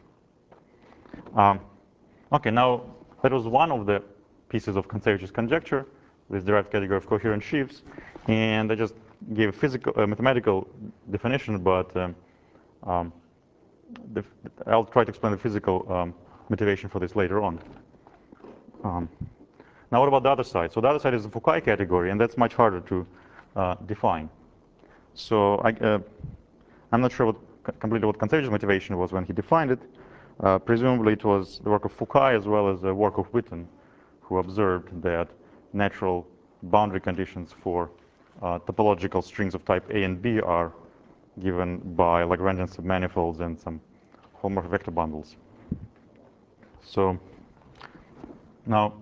Speaker 1: Okay, now that was one of the pieces of Kontsevich's conjecture, this derived category of coherent sheaves, and I just gave a physical, mathematical definition, but I'll try to explain the physical motivation for this later on. Now, what about the other side? So the other side is the Fukai category, and that's much harder to define. So I'm not sure completely what Kontsevich's motivation was when he defined it. Presumably, it was the work of Fukai as well as the work of Witten, who observed that natural boundary conditions for topological strings of type A and B are given by Lagrangian submanifolds and some homomorphic vector bundles. So now,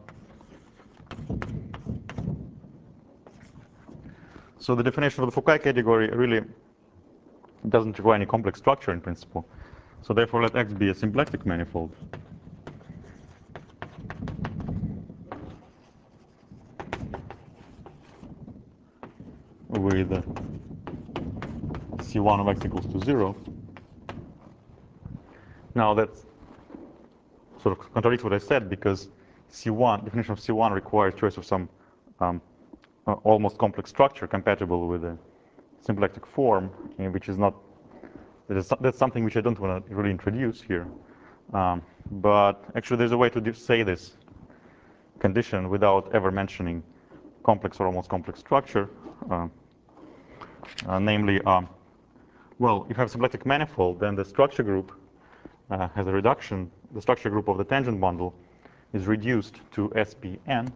Speaker 1: so the definition of the Fukai category really doesn't require any complex structure in principle. So therefore, let X be a symplectic manifold. With C1 of X equals to 0. Now that sort of contradicts what I said, because C1, definition of C1 requires choice of some almost complex structure compatible with a symplectic form, which is not, that's something which I don't want to really introduce here. But actually, there's a way to say this condition without ever mentioning complex or almost complex structure. Namely, well, if you have a symplectic manifold, then the structure group has a reduction. The structure group of the tangent bundle is reduced to SPN.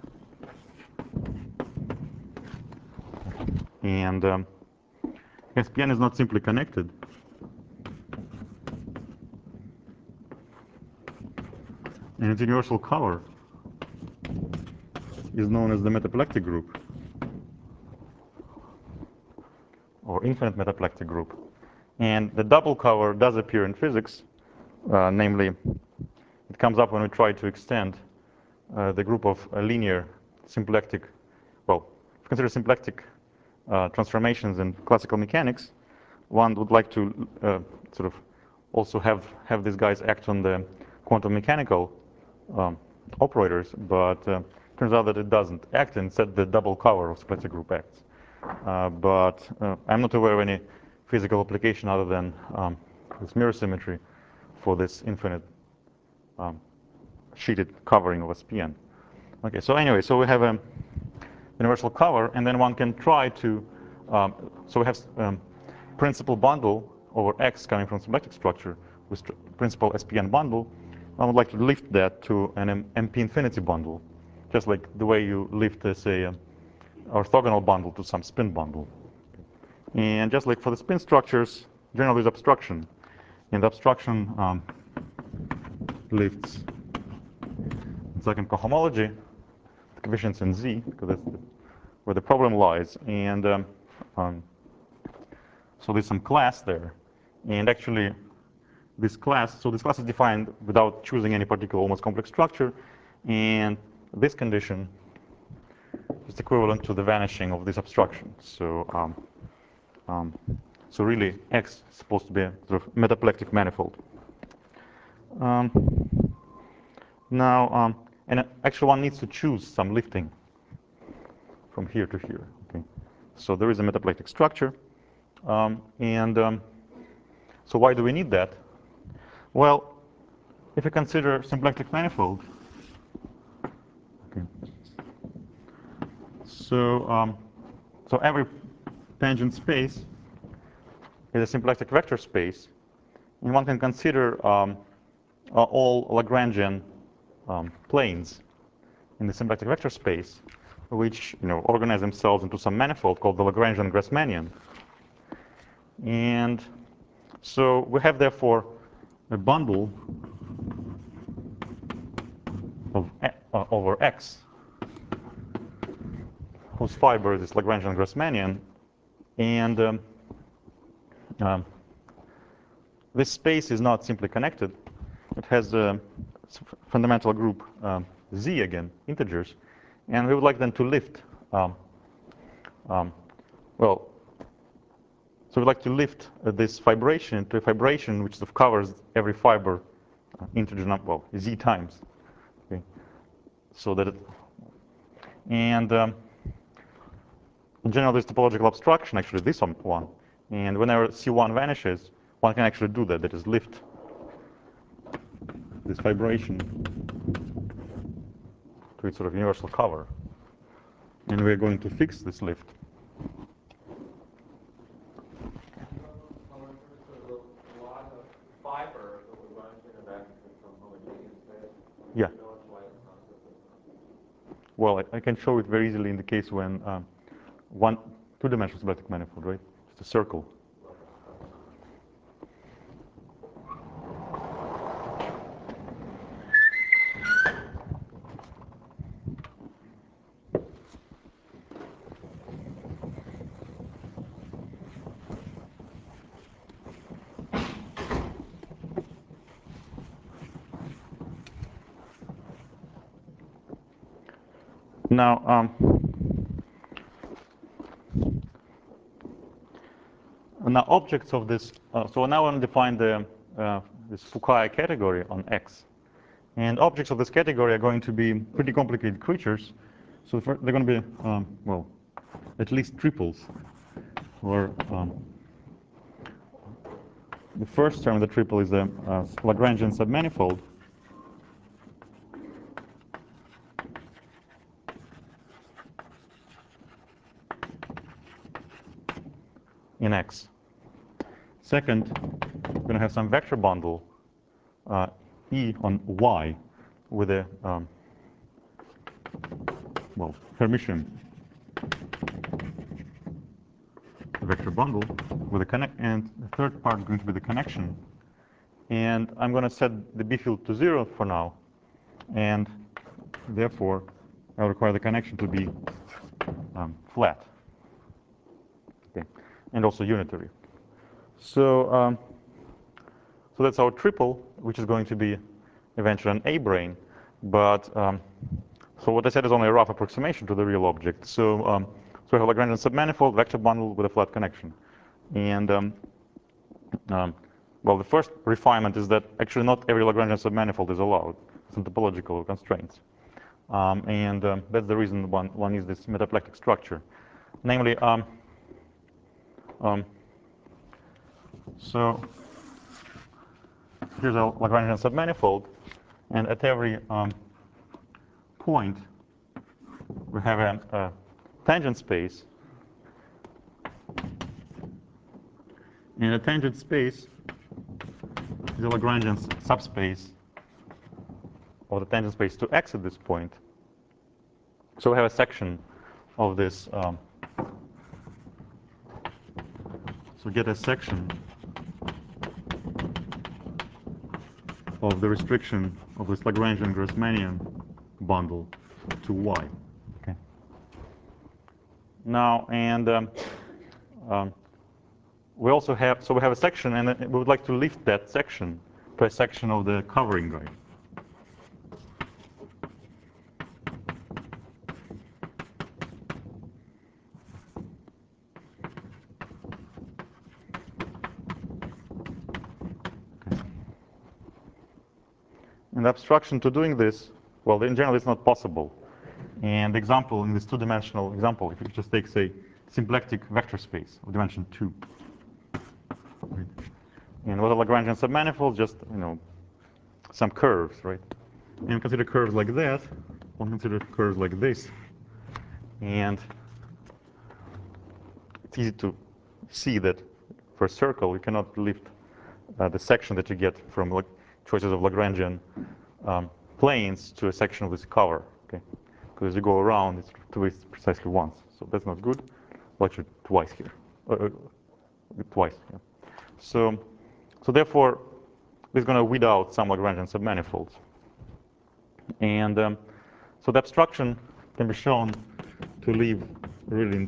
Speaker 1: And SPN is not simply connected. And its universal cover is known as the metaplectic group, or infinite metaplectic group. And the double cover does appear in physics. Namely, it comes up when we try to extend the group of linear symplectic, well, if you consider symplectic transformations in classical mechanics, one would like to sort of also have these guys act on the quantum mechanical operators, but turns out that it doesn't act, and instead the double cover of symplectic group acts. But I'm not aware of any physical application other than this mirror symmetry for this infinite sheeted covering of SPN. Okay, so anyway, so we have a universal cover, and then one can try to, so we have principal bundle over X coming from symplectic structure with principal SPN bundle. I would like to lift that to an MP infinity bundle, just like the way you lift, say, orthogonal bundle to some spin bundle. And just like for the spin structures, generally there's obstruction. And the obstruction lifts second cohomology, the coefficients in Z, because that's where the problem lies. And so there's some class there. And actually, this class, so this class is defined without choosing any particular almost complex structure. And this condition is equivalent to the vanishing of this obstruction. So so really, X is supposed to be a sort of metaplectic manifold. Now, and actually one needs to choose some lifting from here to here. Okay, so there is a metaplectic structure. So why do we need that? Well, if you consider symplectic manifold, okay, so so every tangent space is a symplectic vector space, and one can consider all Lagrangian planes in the symplectic vector space, which organize themselves into some manifold called the Lagrangian Grassmannian. And so we have therefore a bundle of over X whose fiber is this Lagrangian Grassmannian, and this space is not simply connected. It has a fundamental group, z again, integers, and we would like then to lift, well, so we'd like to lift this fibration into a fibration which sort of covers every fiber integer number, well, z times. Okay. So that it, and in general, there's topological abstraction, actually, this one. And whenever C1 vanishes, one can actually do that, that is lift this fibration to its sort of universal cover. And we're going to fix this lift. Yeah. Well, I can show it very easily in the case when one two-dimensional symplectic manifold, right? Just a circle. Now, objects of this, so now I want to define the, this Fukai category on X. And objects of this category are going to be pretty complicated creatures. So they're going to be, well, at least triples. Or the first term of the triple is the Lagrangian submanifold. In X. Second, we're going to have some vector bundle E on Y with a well, Hermitian vector bundle with a connect, and the third part is going to be the connection. And I'm going to set the B field to 0 for now, and therefore I'll require the connection to be flat. Okay. And also unitary. So, so that's our triple, which is going to be eventually an A-brane. But so what I said is only a rough approximation to the real object. So, so I have a Lagrangian submanifold, vector bundle with a flat connection. And well, the first refinement is that actually not every Lagrangian submanifold is allowed. Some topological constraints. And that's the reason one needs this metaplectic structure. Namely, so here's a Lagrangian submanifold, and at every point we have a tangent space, and a tangent space is a Lagrangian subspace of the tangent space to X at this point. So we have a section of this. So get a section of the restriction of this Lagrangian Grassmannian bundle to Y. Okay. Now, and we also have, so we have a section, and we would like to lift that section to a section of the covering guide. And the abstraction to doing this, well, in general, it's not possible. And the example in this two-dimensional example, if you just take, say, symplectic vector space of dimension 2. Right? And what a Lagrangian submanifold, just, you know, some curves, right? And consider curves like that, one consider curves like this. And it's easy to see that for a circle, you cannot lift the section that you get from choices of Lagrangian planes to a section of this cover, okay? Because as you go around, it's twists precisely once. So that's not good. Well, actually, twice here. Twice, yeah. So therefore, it's going to weed out some Lagrangian submanifolds. And so the abstraction can be shown to leave really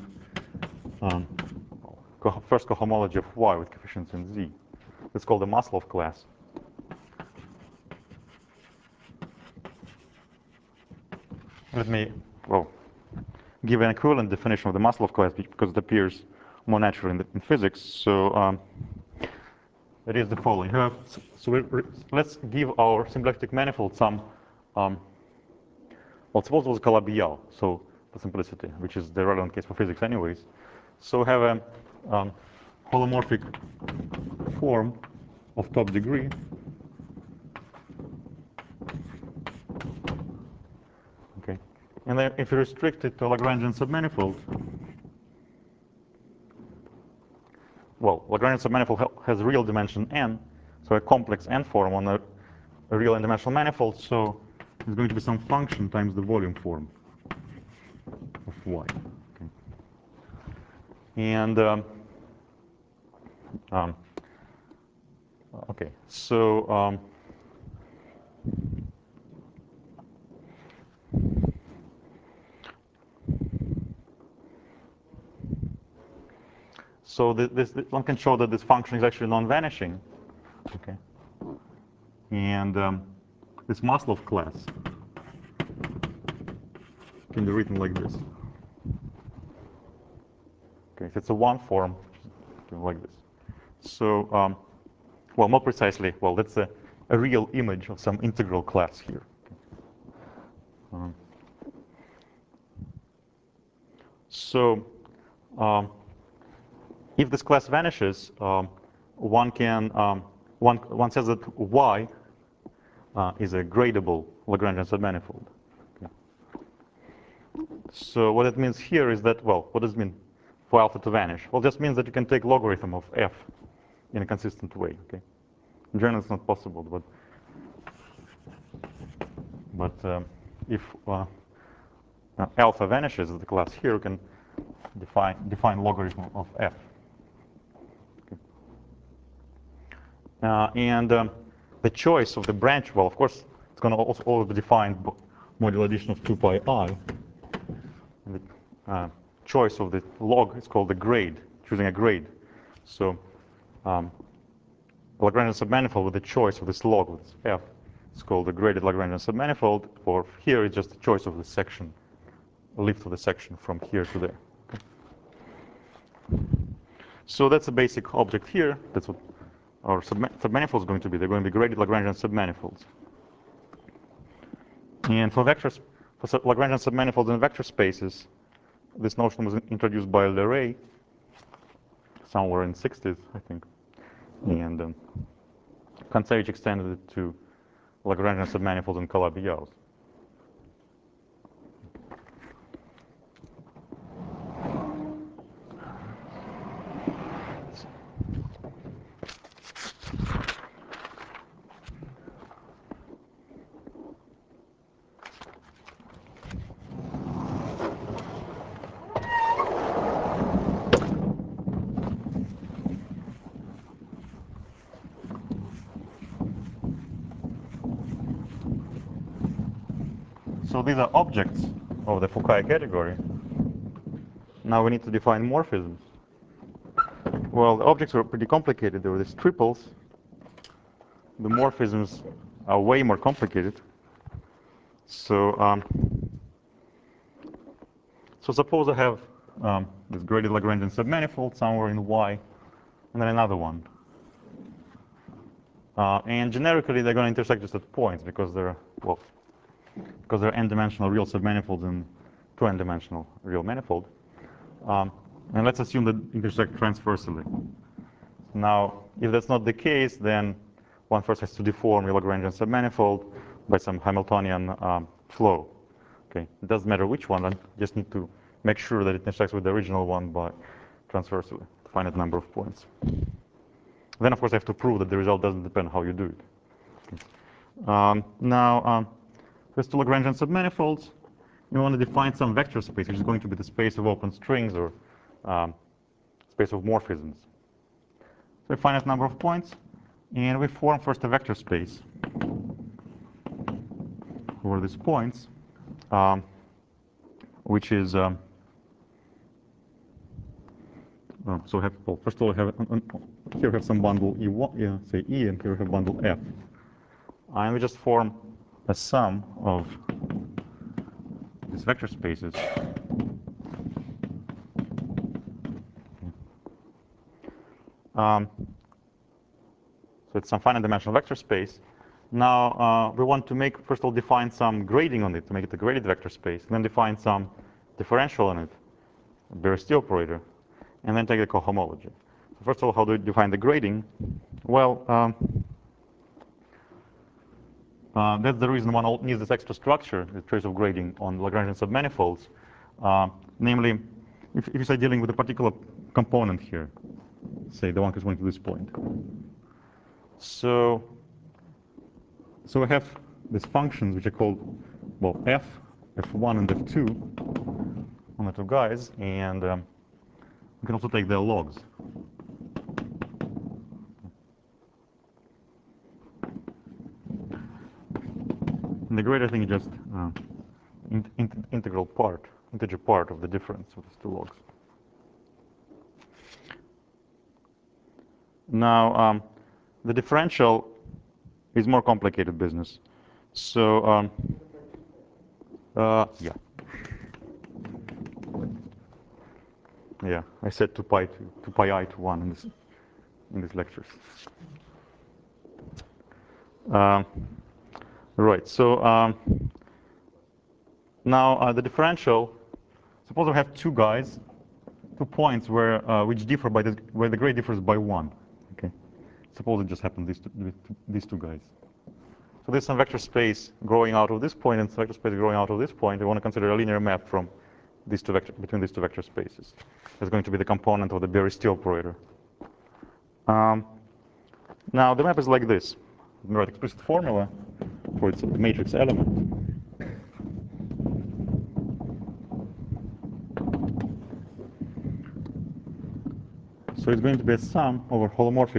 Speaker 1: first cohomology of Y with coefficients in Z. It's called the Maslov class. let me, well, give an equivalent definition of the Maslov class because it appears more naturally in physics. So it is the following. Let's give our symplectic manifold some, well, suppose it was Calabi-Yau, so for simplicity, which is the relevant case for physics anyways. So we have a holomorphic form of top degree. Okay, and then if you restrict it to a Lagrangian submanifold, well, Lagrangian submanifold has real dimension n, so a complex n form on a real n-dimensional manifold. So it's going to be some function times the volume form of y. Okay. And okay, so so this one can show that this function is actually non-vanishing. Okay, and this Maslov class can be written like this. Okay, so it's a one form like this. So, well, more precisely, well, that's a real image of some integral class here. Okay. So, if this class vanishes, one can one says that Y is a gradable Lagrangian submanifold. Okay. So what it means here is that, well, what does it mean for alpha to vanish? Well, it just means that you can take logarithm of f in a consistent way. Okay. In general, it's not possible, but if alpha vanishes as the class here, you can define logarithm of f. Okay. And the choice of the branch, well, of course, it's going to also always be defined modulo addition of 2 pi I. And the choice of the log is called the grade, choosing a grade. So Lagrangian submanifold with the choice of this log with this f is called the graded Lagrangian submanifold. For here, it's just the choice of the section, lift of the section from here to there. Okay. So that's a basic object here. That's what our submanifold is going to be. They're going to be graded Lagrangian submanifolds. And for vectors, for Lagrangian submanifolds in vector spaces, this notion was introduced by Leray somewhere in the 60s, I think. And Kontsevich extended it to Lagrangian submanifolds in Calabi-Yaus. So these are objects of the Fukaya category. Now we need to define morphisms. Well, the objects were pretty complicated. There were these triples. The morphisms are way more complicated. So, so suppose I have this graded Lagrangian submanifold somewhere in Y, and then another one. And generically, they're going to intersect just at points because they're, well, because they're n-dimensional real submanifolds and two n-dimensional real manifold. And let's assume that intersect transversely. Now, if that's not the case, then one first has to deform a Lagrangian submanifold by some Hamiltonian flow. Okay, it doesn't matter which one. I just need to make sure that it intersects with the original one by transversely, finite number of points. Then, of course, I have to prove that the result doesn't depend on how you do it. Okay. Now, there's two Lagrangian submanifolds. You want to define some vector space, which is going to be the space of open strings or space of morphisms. So a finite number of points, and we form first a vector space over these points, which is so have, well, first of all, have here we have some bundle E1, say E, and here we have bundle F, and we just form a sum of these vector spaces. So it's some finite dimensional vector space. Now we want to make, first of all, define some grading on it to make it a graded vector space, and then define some differential on it, a Beresty operator, and then take the cohomology. So first of all, how do we define the grading? Well, that's the reason one needs this extra structure, the trace of grading on Lagrangian submanifolds. Namely, if you start dealing with a particular component here, say the one corresponding to this point. So we have these functions which are called, well, f, f1 and f2 on the two guys, and we can also take their logs. And the greater thing is just integer part of the difference of these two logs. Now, the differential is more complicated business. So, yeah. Yeah, I said 2 pi I to 1 in these lectures. Right, so now the differential, suppose we have two guys, 2 points where which differ by where the grade differs by 1. Okay, suppose it just happened these two guys. So there's some vector space growing out of this point and some vector space growing out of this point. We want to consider a linear map from between these two vector spaces. That's going to be the component of the Beresty operator. Now the map is like this. I'm going to write explicit formula for its matrix element. So it's going to be a sum over holomorphic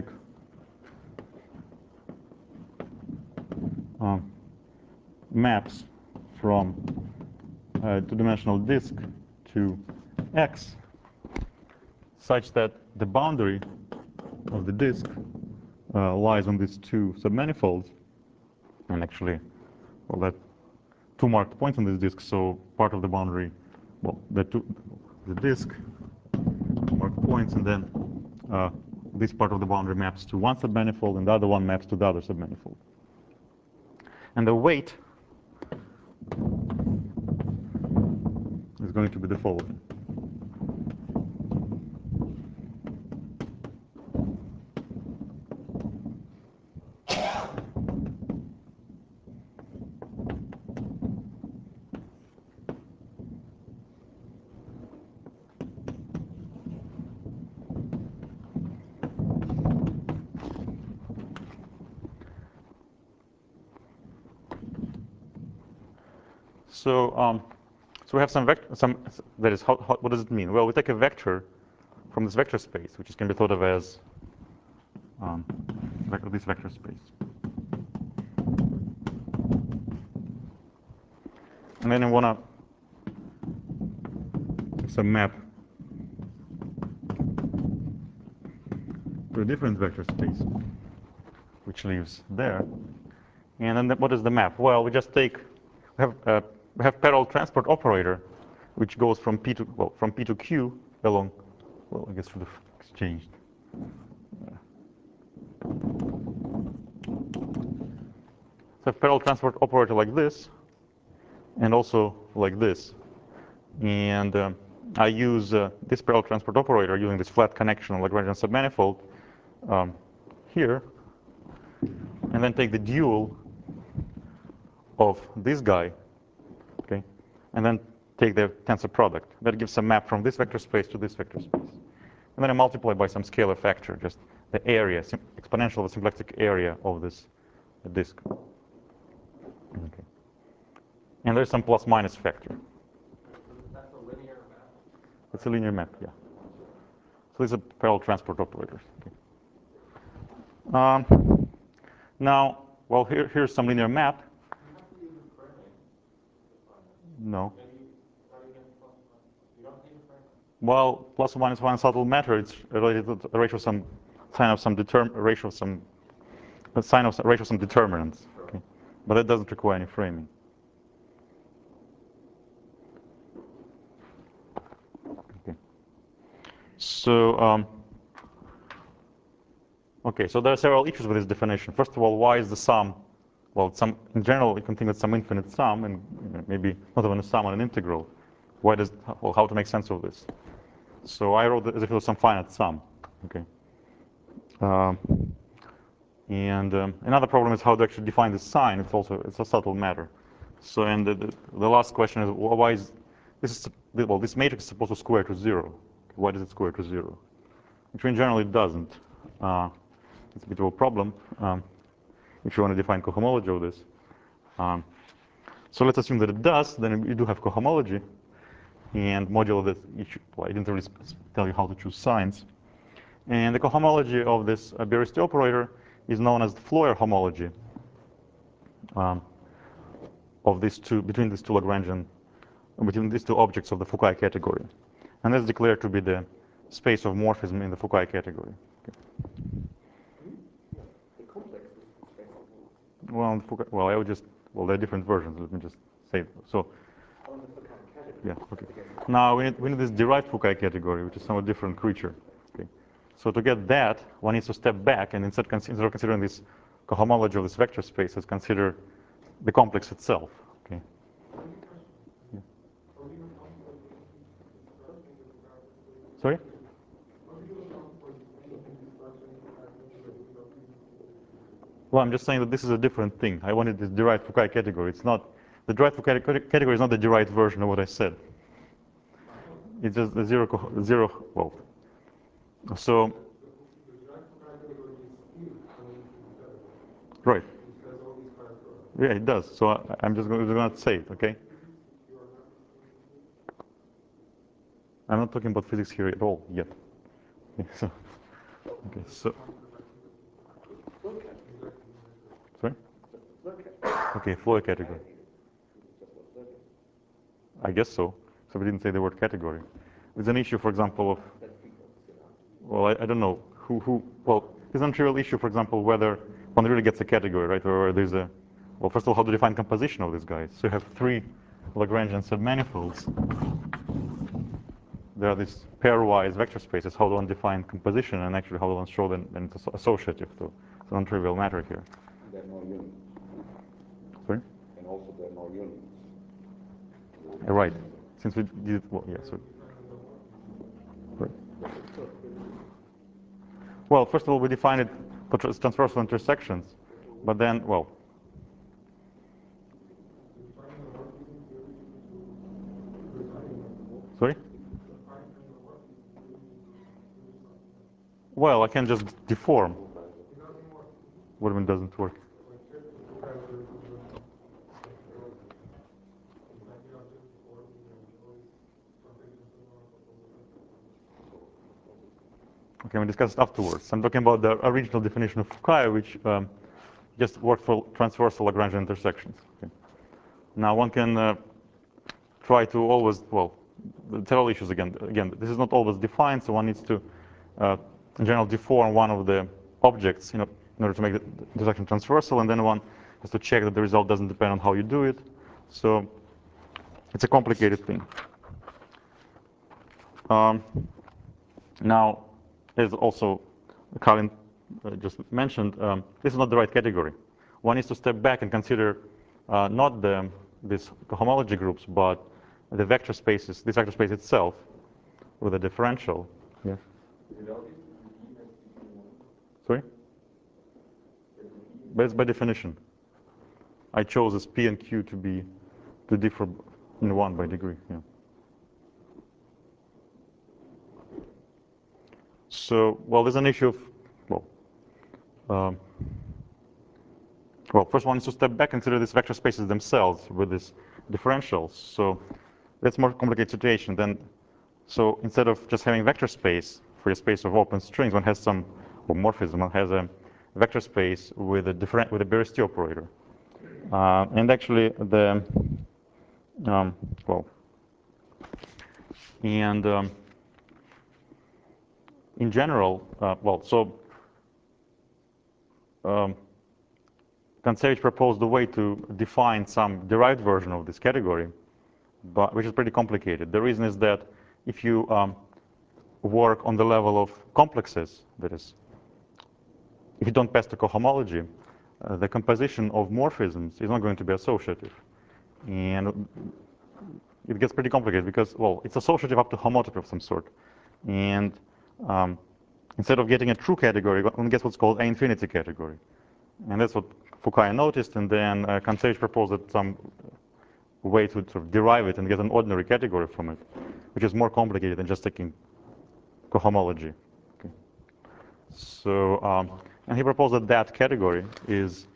Speaker 1: maps from a two-dimensional disk to X, such that the boundary of the disk lies on these two submanifolds. And actually, well, that two marked points on this disk, so part of the boundary, well, the disk, marked points, and then this part of the boundary maps to one submanifold, and the other one maps to the other submanifold. And the weight is going to be the following. So we have that is, what does it mean? Well, we take a vector from this vector space, which can be thought of as this vector space. And then we want to map to a different vector space, which lives there. And then what is the map? Well, we just take, we have parallel transport operator, which goes from P to Q along, well, I guess should have exchanged. So parallel transport operator like this, and also like this. And I use this parallel transport operator using this flat connection on Lagrangian submanifold here, and then take the dual of this guy, okay, and then take the tensor product. That gives a map from this vector space to this vector space. And then I multiply by some scalar factor, just the area, exponential of the symplectic area of this disk. Okay. And there's some plus minus factor.
Speaker 2: That's a linear map?
Speaker 1: It's a linear map, yeah. So these are parallel transport operators. Okay. Now, well, here's some linear map.
Speaker 2: You have to use a framing.
Speaker 1: No.
Speaker 2: You don't need a framing?
Speaker 1: Well, plus or minus one subtle matter. It's related to the ratio of some sign of some ratio of some ratio of some determinants. Okay. But that doesn't require any framing. So, okay, so there are several issues with this definition. First of all, why is the sum? Well, in general, you can think it's some infinite sum, and maybe not even a sum and an integral. Why does, well, how to make sense of this? So I wrote it as if it was some finite sum. Okay. And another problem is how to actually define the sign. It's a subtle matter. So, and the last question is, why is this? Well, this matrix is supposed to square to 0. Why does it square to 0? Which in general it doesn't. It's a bit of a problem if you want to define cohomology of this. So let's assume that it does. Then you do have cohomology, and modulo this. Well, I didn't really tell you how to choose signs. And the cohomology of this Beresty operator is known as the Floer homology of these two, between these two Lagrangian, between these two objects of the Fukaya category. And that's declared to be the space of morphism in the Fukaya category. Okay. Well, I would just, well, there are different versions. Let me just say it. So, yeah, okay. Now we need this derived Fukaya category, which is a somewhat different creature. Okay. So to get that, one needs to step back and instead of considering this cohomology of this vector space, let's consider the complex itself. Okay. Yeah. Sorry? Well, I'm just saying that this is a different thing. I wanted this derived Fukaya category. It's not, the derived Fukaya category is not the derived version of what I said. It's just the zero, well. So, right. Yeah, it does. So I'm just going to say it, okay? I'm not talking about physics here at all yet. So, okay, so. Sorry? Okay, Floer category. I guess so. So we didn't say the word category. It's an issue, for example, of, well, I don't know well, it's an untrivial issue, for example, whether one really gets a category, right? Or there's a, well, first of all, how to define composition of these guys. So you have 3 Lagrangian submanifolds. There are these pairwise vector spaces. How do one define composition, and actually how do one show them, and it's associative to? It's an untrivial matter here.
Speaker 3: There are no units.
Speaker 1: Sorry?
Speaker 3: And also there are no units.
Speaker 1: Right. Since we did, well, yeah, so. Right. Well, first of all, we define it for transversal intersections, but then, well. Sorry? Well, I can just deform. What do you mean doesn't work? Okay, we'll discuss it afterwards. I'm talking about the original definition of Fukaya, which just worked for transversal Lagrangian intersections. Okay. Now one can try to always, well, several issues again. Again, this is not always defined, so one needs to, in general, deform one of the objects, in order to make the intersection transversal, and then one has to check that the result doesn't depend on how you do it. So it's a complicated thing. Now, as also Colin just mentioned, this is not the right category. One needs to step back and consider not these homology groups, but the vector spaces, this vector space itself, with a differential. Yeah. Sorry? But it's by definition. I chose as P and Q to differ in 1 by degree. Yeah. So, well, there's an issue of, well, first one is to step back and consider these vector spaces themselves with these differentials. So that's more complicated situation than, so instead of just having vector space for a space of open strings, one has some morphism. One has a vector space with a Beresty operator. And actually the, well, and in general, well, so Kontsevich proposed a way to define some derived version of this category, but which is pretty complicated. The reason is that if you work on the level of complexes. That is, if you don't pass the cohomology, the composition of morphisms is not going to be associative. And it gets pretty complicated because, well, it's associative up to homotopy of some sort. And instead of getting a true category, one gets what's called an infinity category. And that's what Fukaya noticed, and then Kantsevich proposed that some way to sort of derive it and get an ordinary category from it, which is more complicated than just taking cohomology. Okay. So, and he proposed that that category is,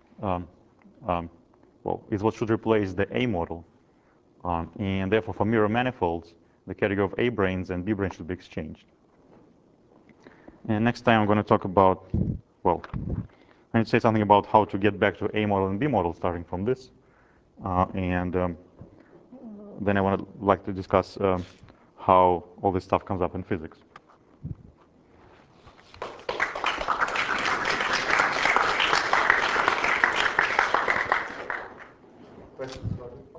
Speaker 1: is what should replace the A model. And therefore, for mirror manifolds, the category of A branes and B branes should be exchanged. And next time I'm going to talk about, well, I need to say something about how to get back to A model and B model starting from this. Then I like to discuss how all this stuff comes up in physics.
Speaker 2: Questions?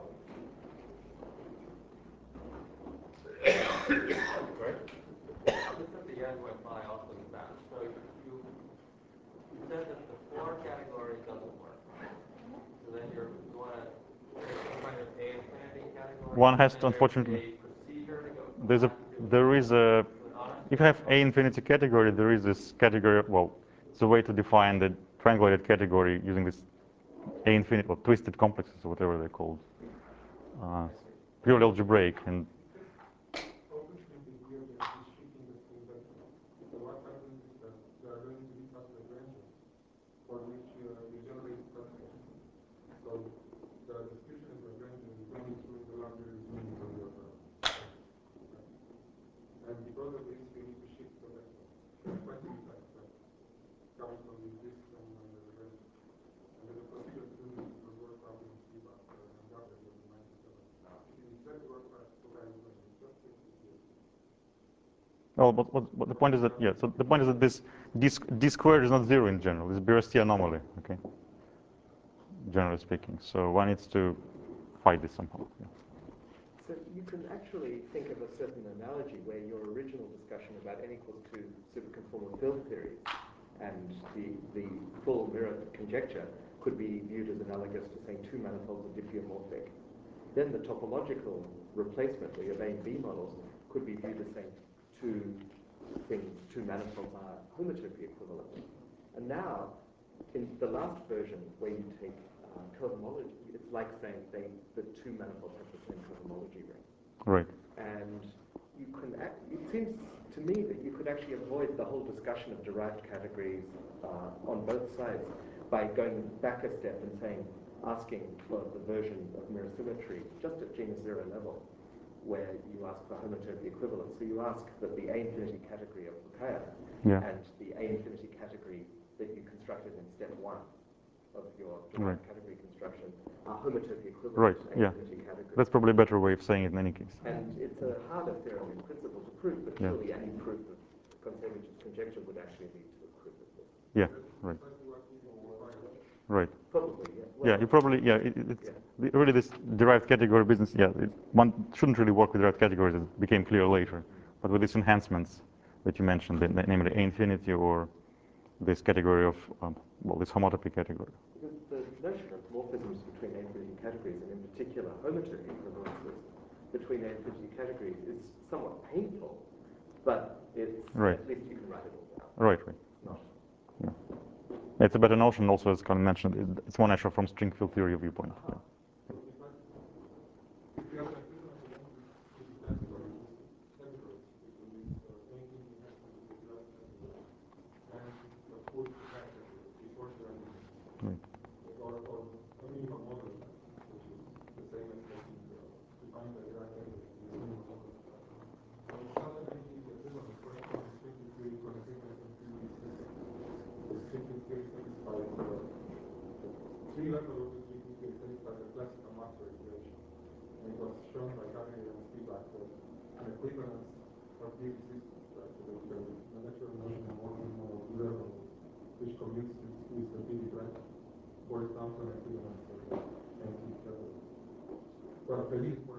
Speaker 4: Just at the end went by awfully fast. So you said that the floor category doesn't work. So then you want to take some kind of A infinity category.
Speaker 1: One has to, unfortunately,
Speaker 4: a procedure to go
Speaker 1: there is a, if you have A infinity category, there is this category, well, it's a way to define the triangulated category using this A infinity, or twisted complexes, or whatever they're called. Purely algebraic. And well, but the point is that, yeah, so the point is that this d squared is not zero in general. It's BRST anomaly, okay? Generally speaking. So one needs to fight this somehow. Yeah.
Speaker 2: So you can actually think of a certain analogy where your original discussion about n equals 2 superconformal field theories and the full mirror conjecture could be viewed as analogous to, saying, two manifolds are diffeomorphic. Then the topological replacement, where you have A and B models, could be viewed as saying two manifolds are homotopy equivalent. And now, in the last version, where you take cohomology, it's like saying the two manifolds have the same cohomology ring.
Speaker 1: Right.
Speaker 2: And you can, it seems to me that you could actually avoid the whole discussion of derived categories on both sides by going back a step and asking for the version of mirror symmetry just at genus zero level, where you ask for homotopy equivalence. So you ask that the A infinity category of Fukaya and the A infinity category that you constructed in step 1 of your derived category construction are homotopy equivalent
Speaker 1: Right.
Speaker 2: to A infinity category.
Speaker 1: That's probably a better way of saying it in any case.
Speaker 2: And it's a harder theorem in principle to prove, but surely any proof of Kontsevich's conjecture would actually lead to a proof of this.
Speaker 1: Yeah, right. Right.
Speaker 2: Probably, yeah. Well,
Speaker 1: Yeah, you probably, really this derived category business, one shouldn't really work with derived categories. It became clear later. But with these enhancements that you mentioned, namely A infinity or this category of, this homotopy category.
Speaker 2: Because the notion of morphisms between A infinity categories, and in particular homotopy equivalences between A infinity categories, is somewhat painful, but it's, at least you can write it all down.
Speaker 1: Right.
Speaker 2: It's not.
Speaker 1: Yeah. It's a better notion also, as Colin mentioned. It's more natural from string field theory viewpoint. Yeah.
Speaker 5: Three levels of the GPT is satisfied the classical Maxwell equation. And it was shown by Gabriel and Spivak that an equivalence of these systems, right? So the natural motion of morphism of level, which commutes with the PV, right? For example, an equivalence of the empty level. Well, Feliz, for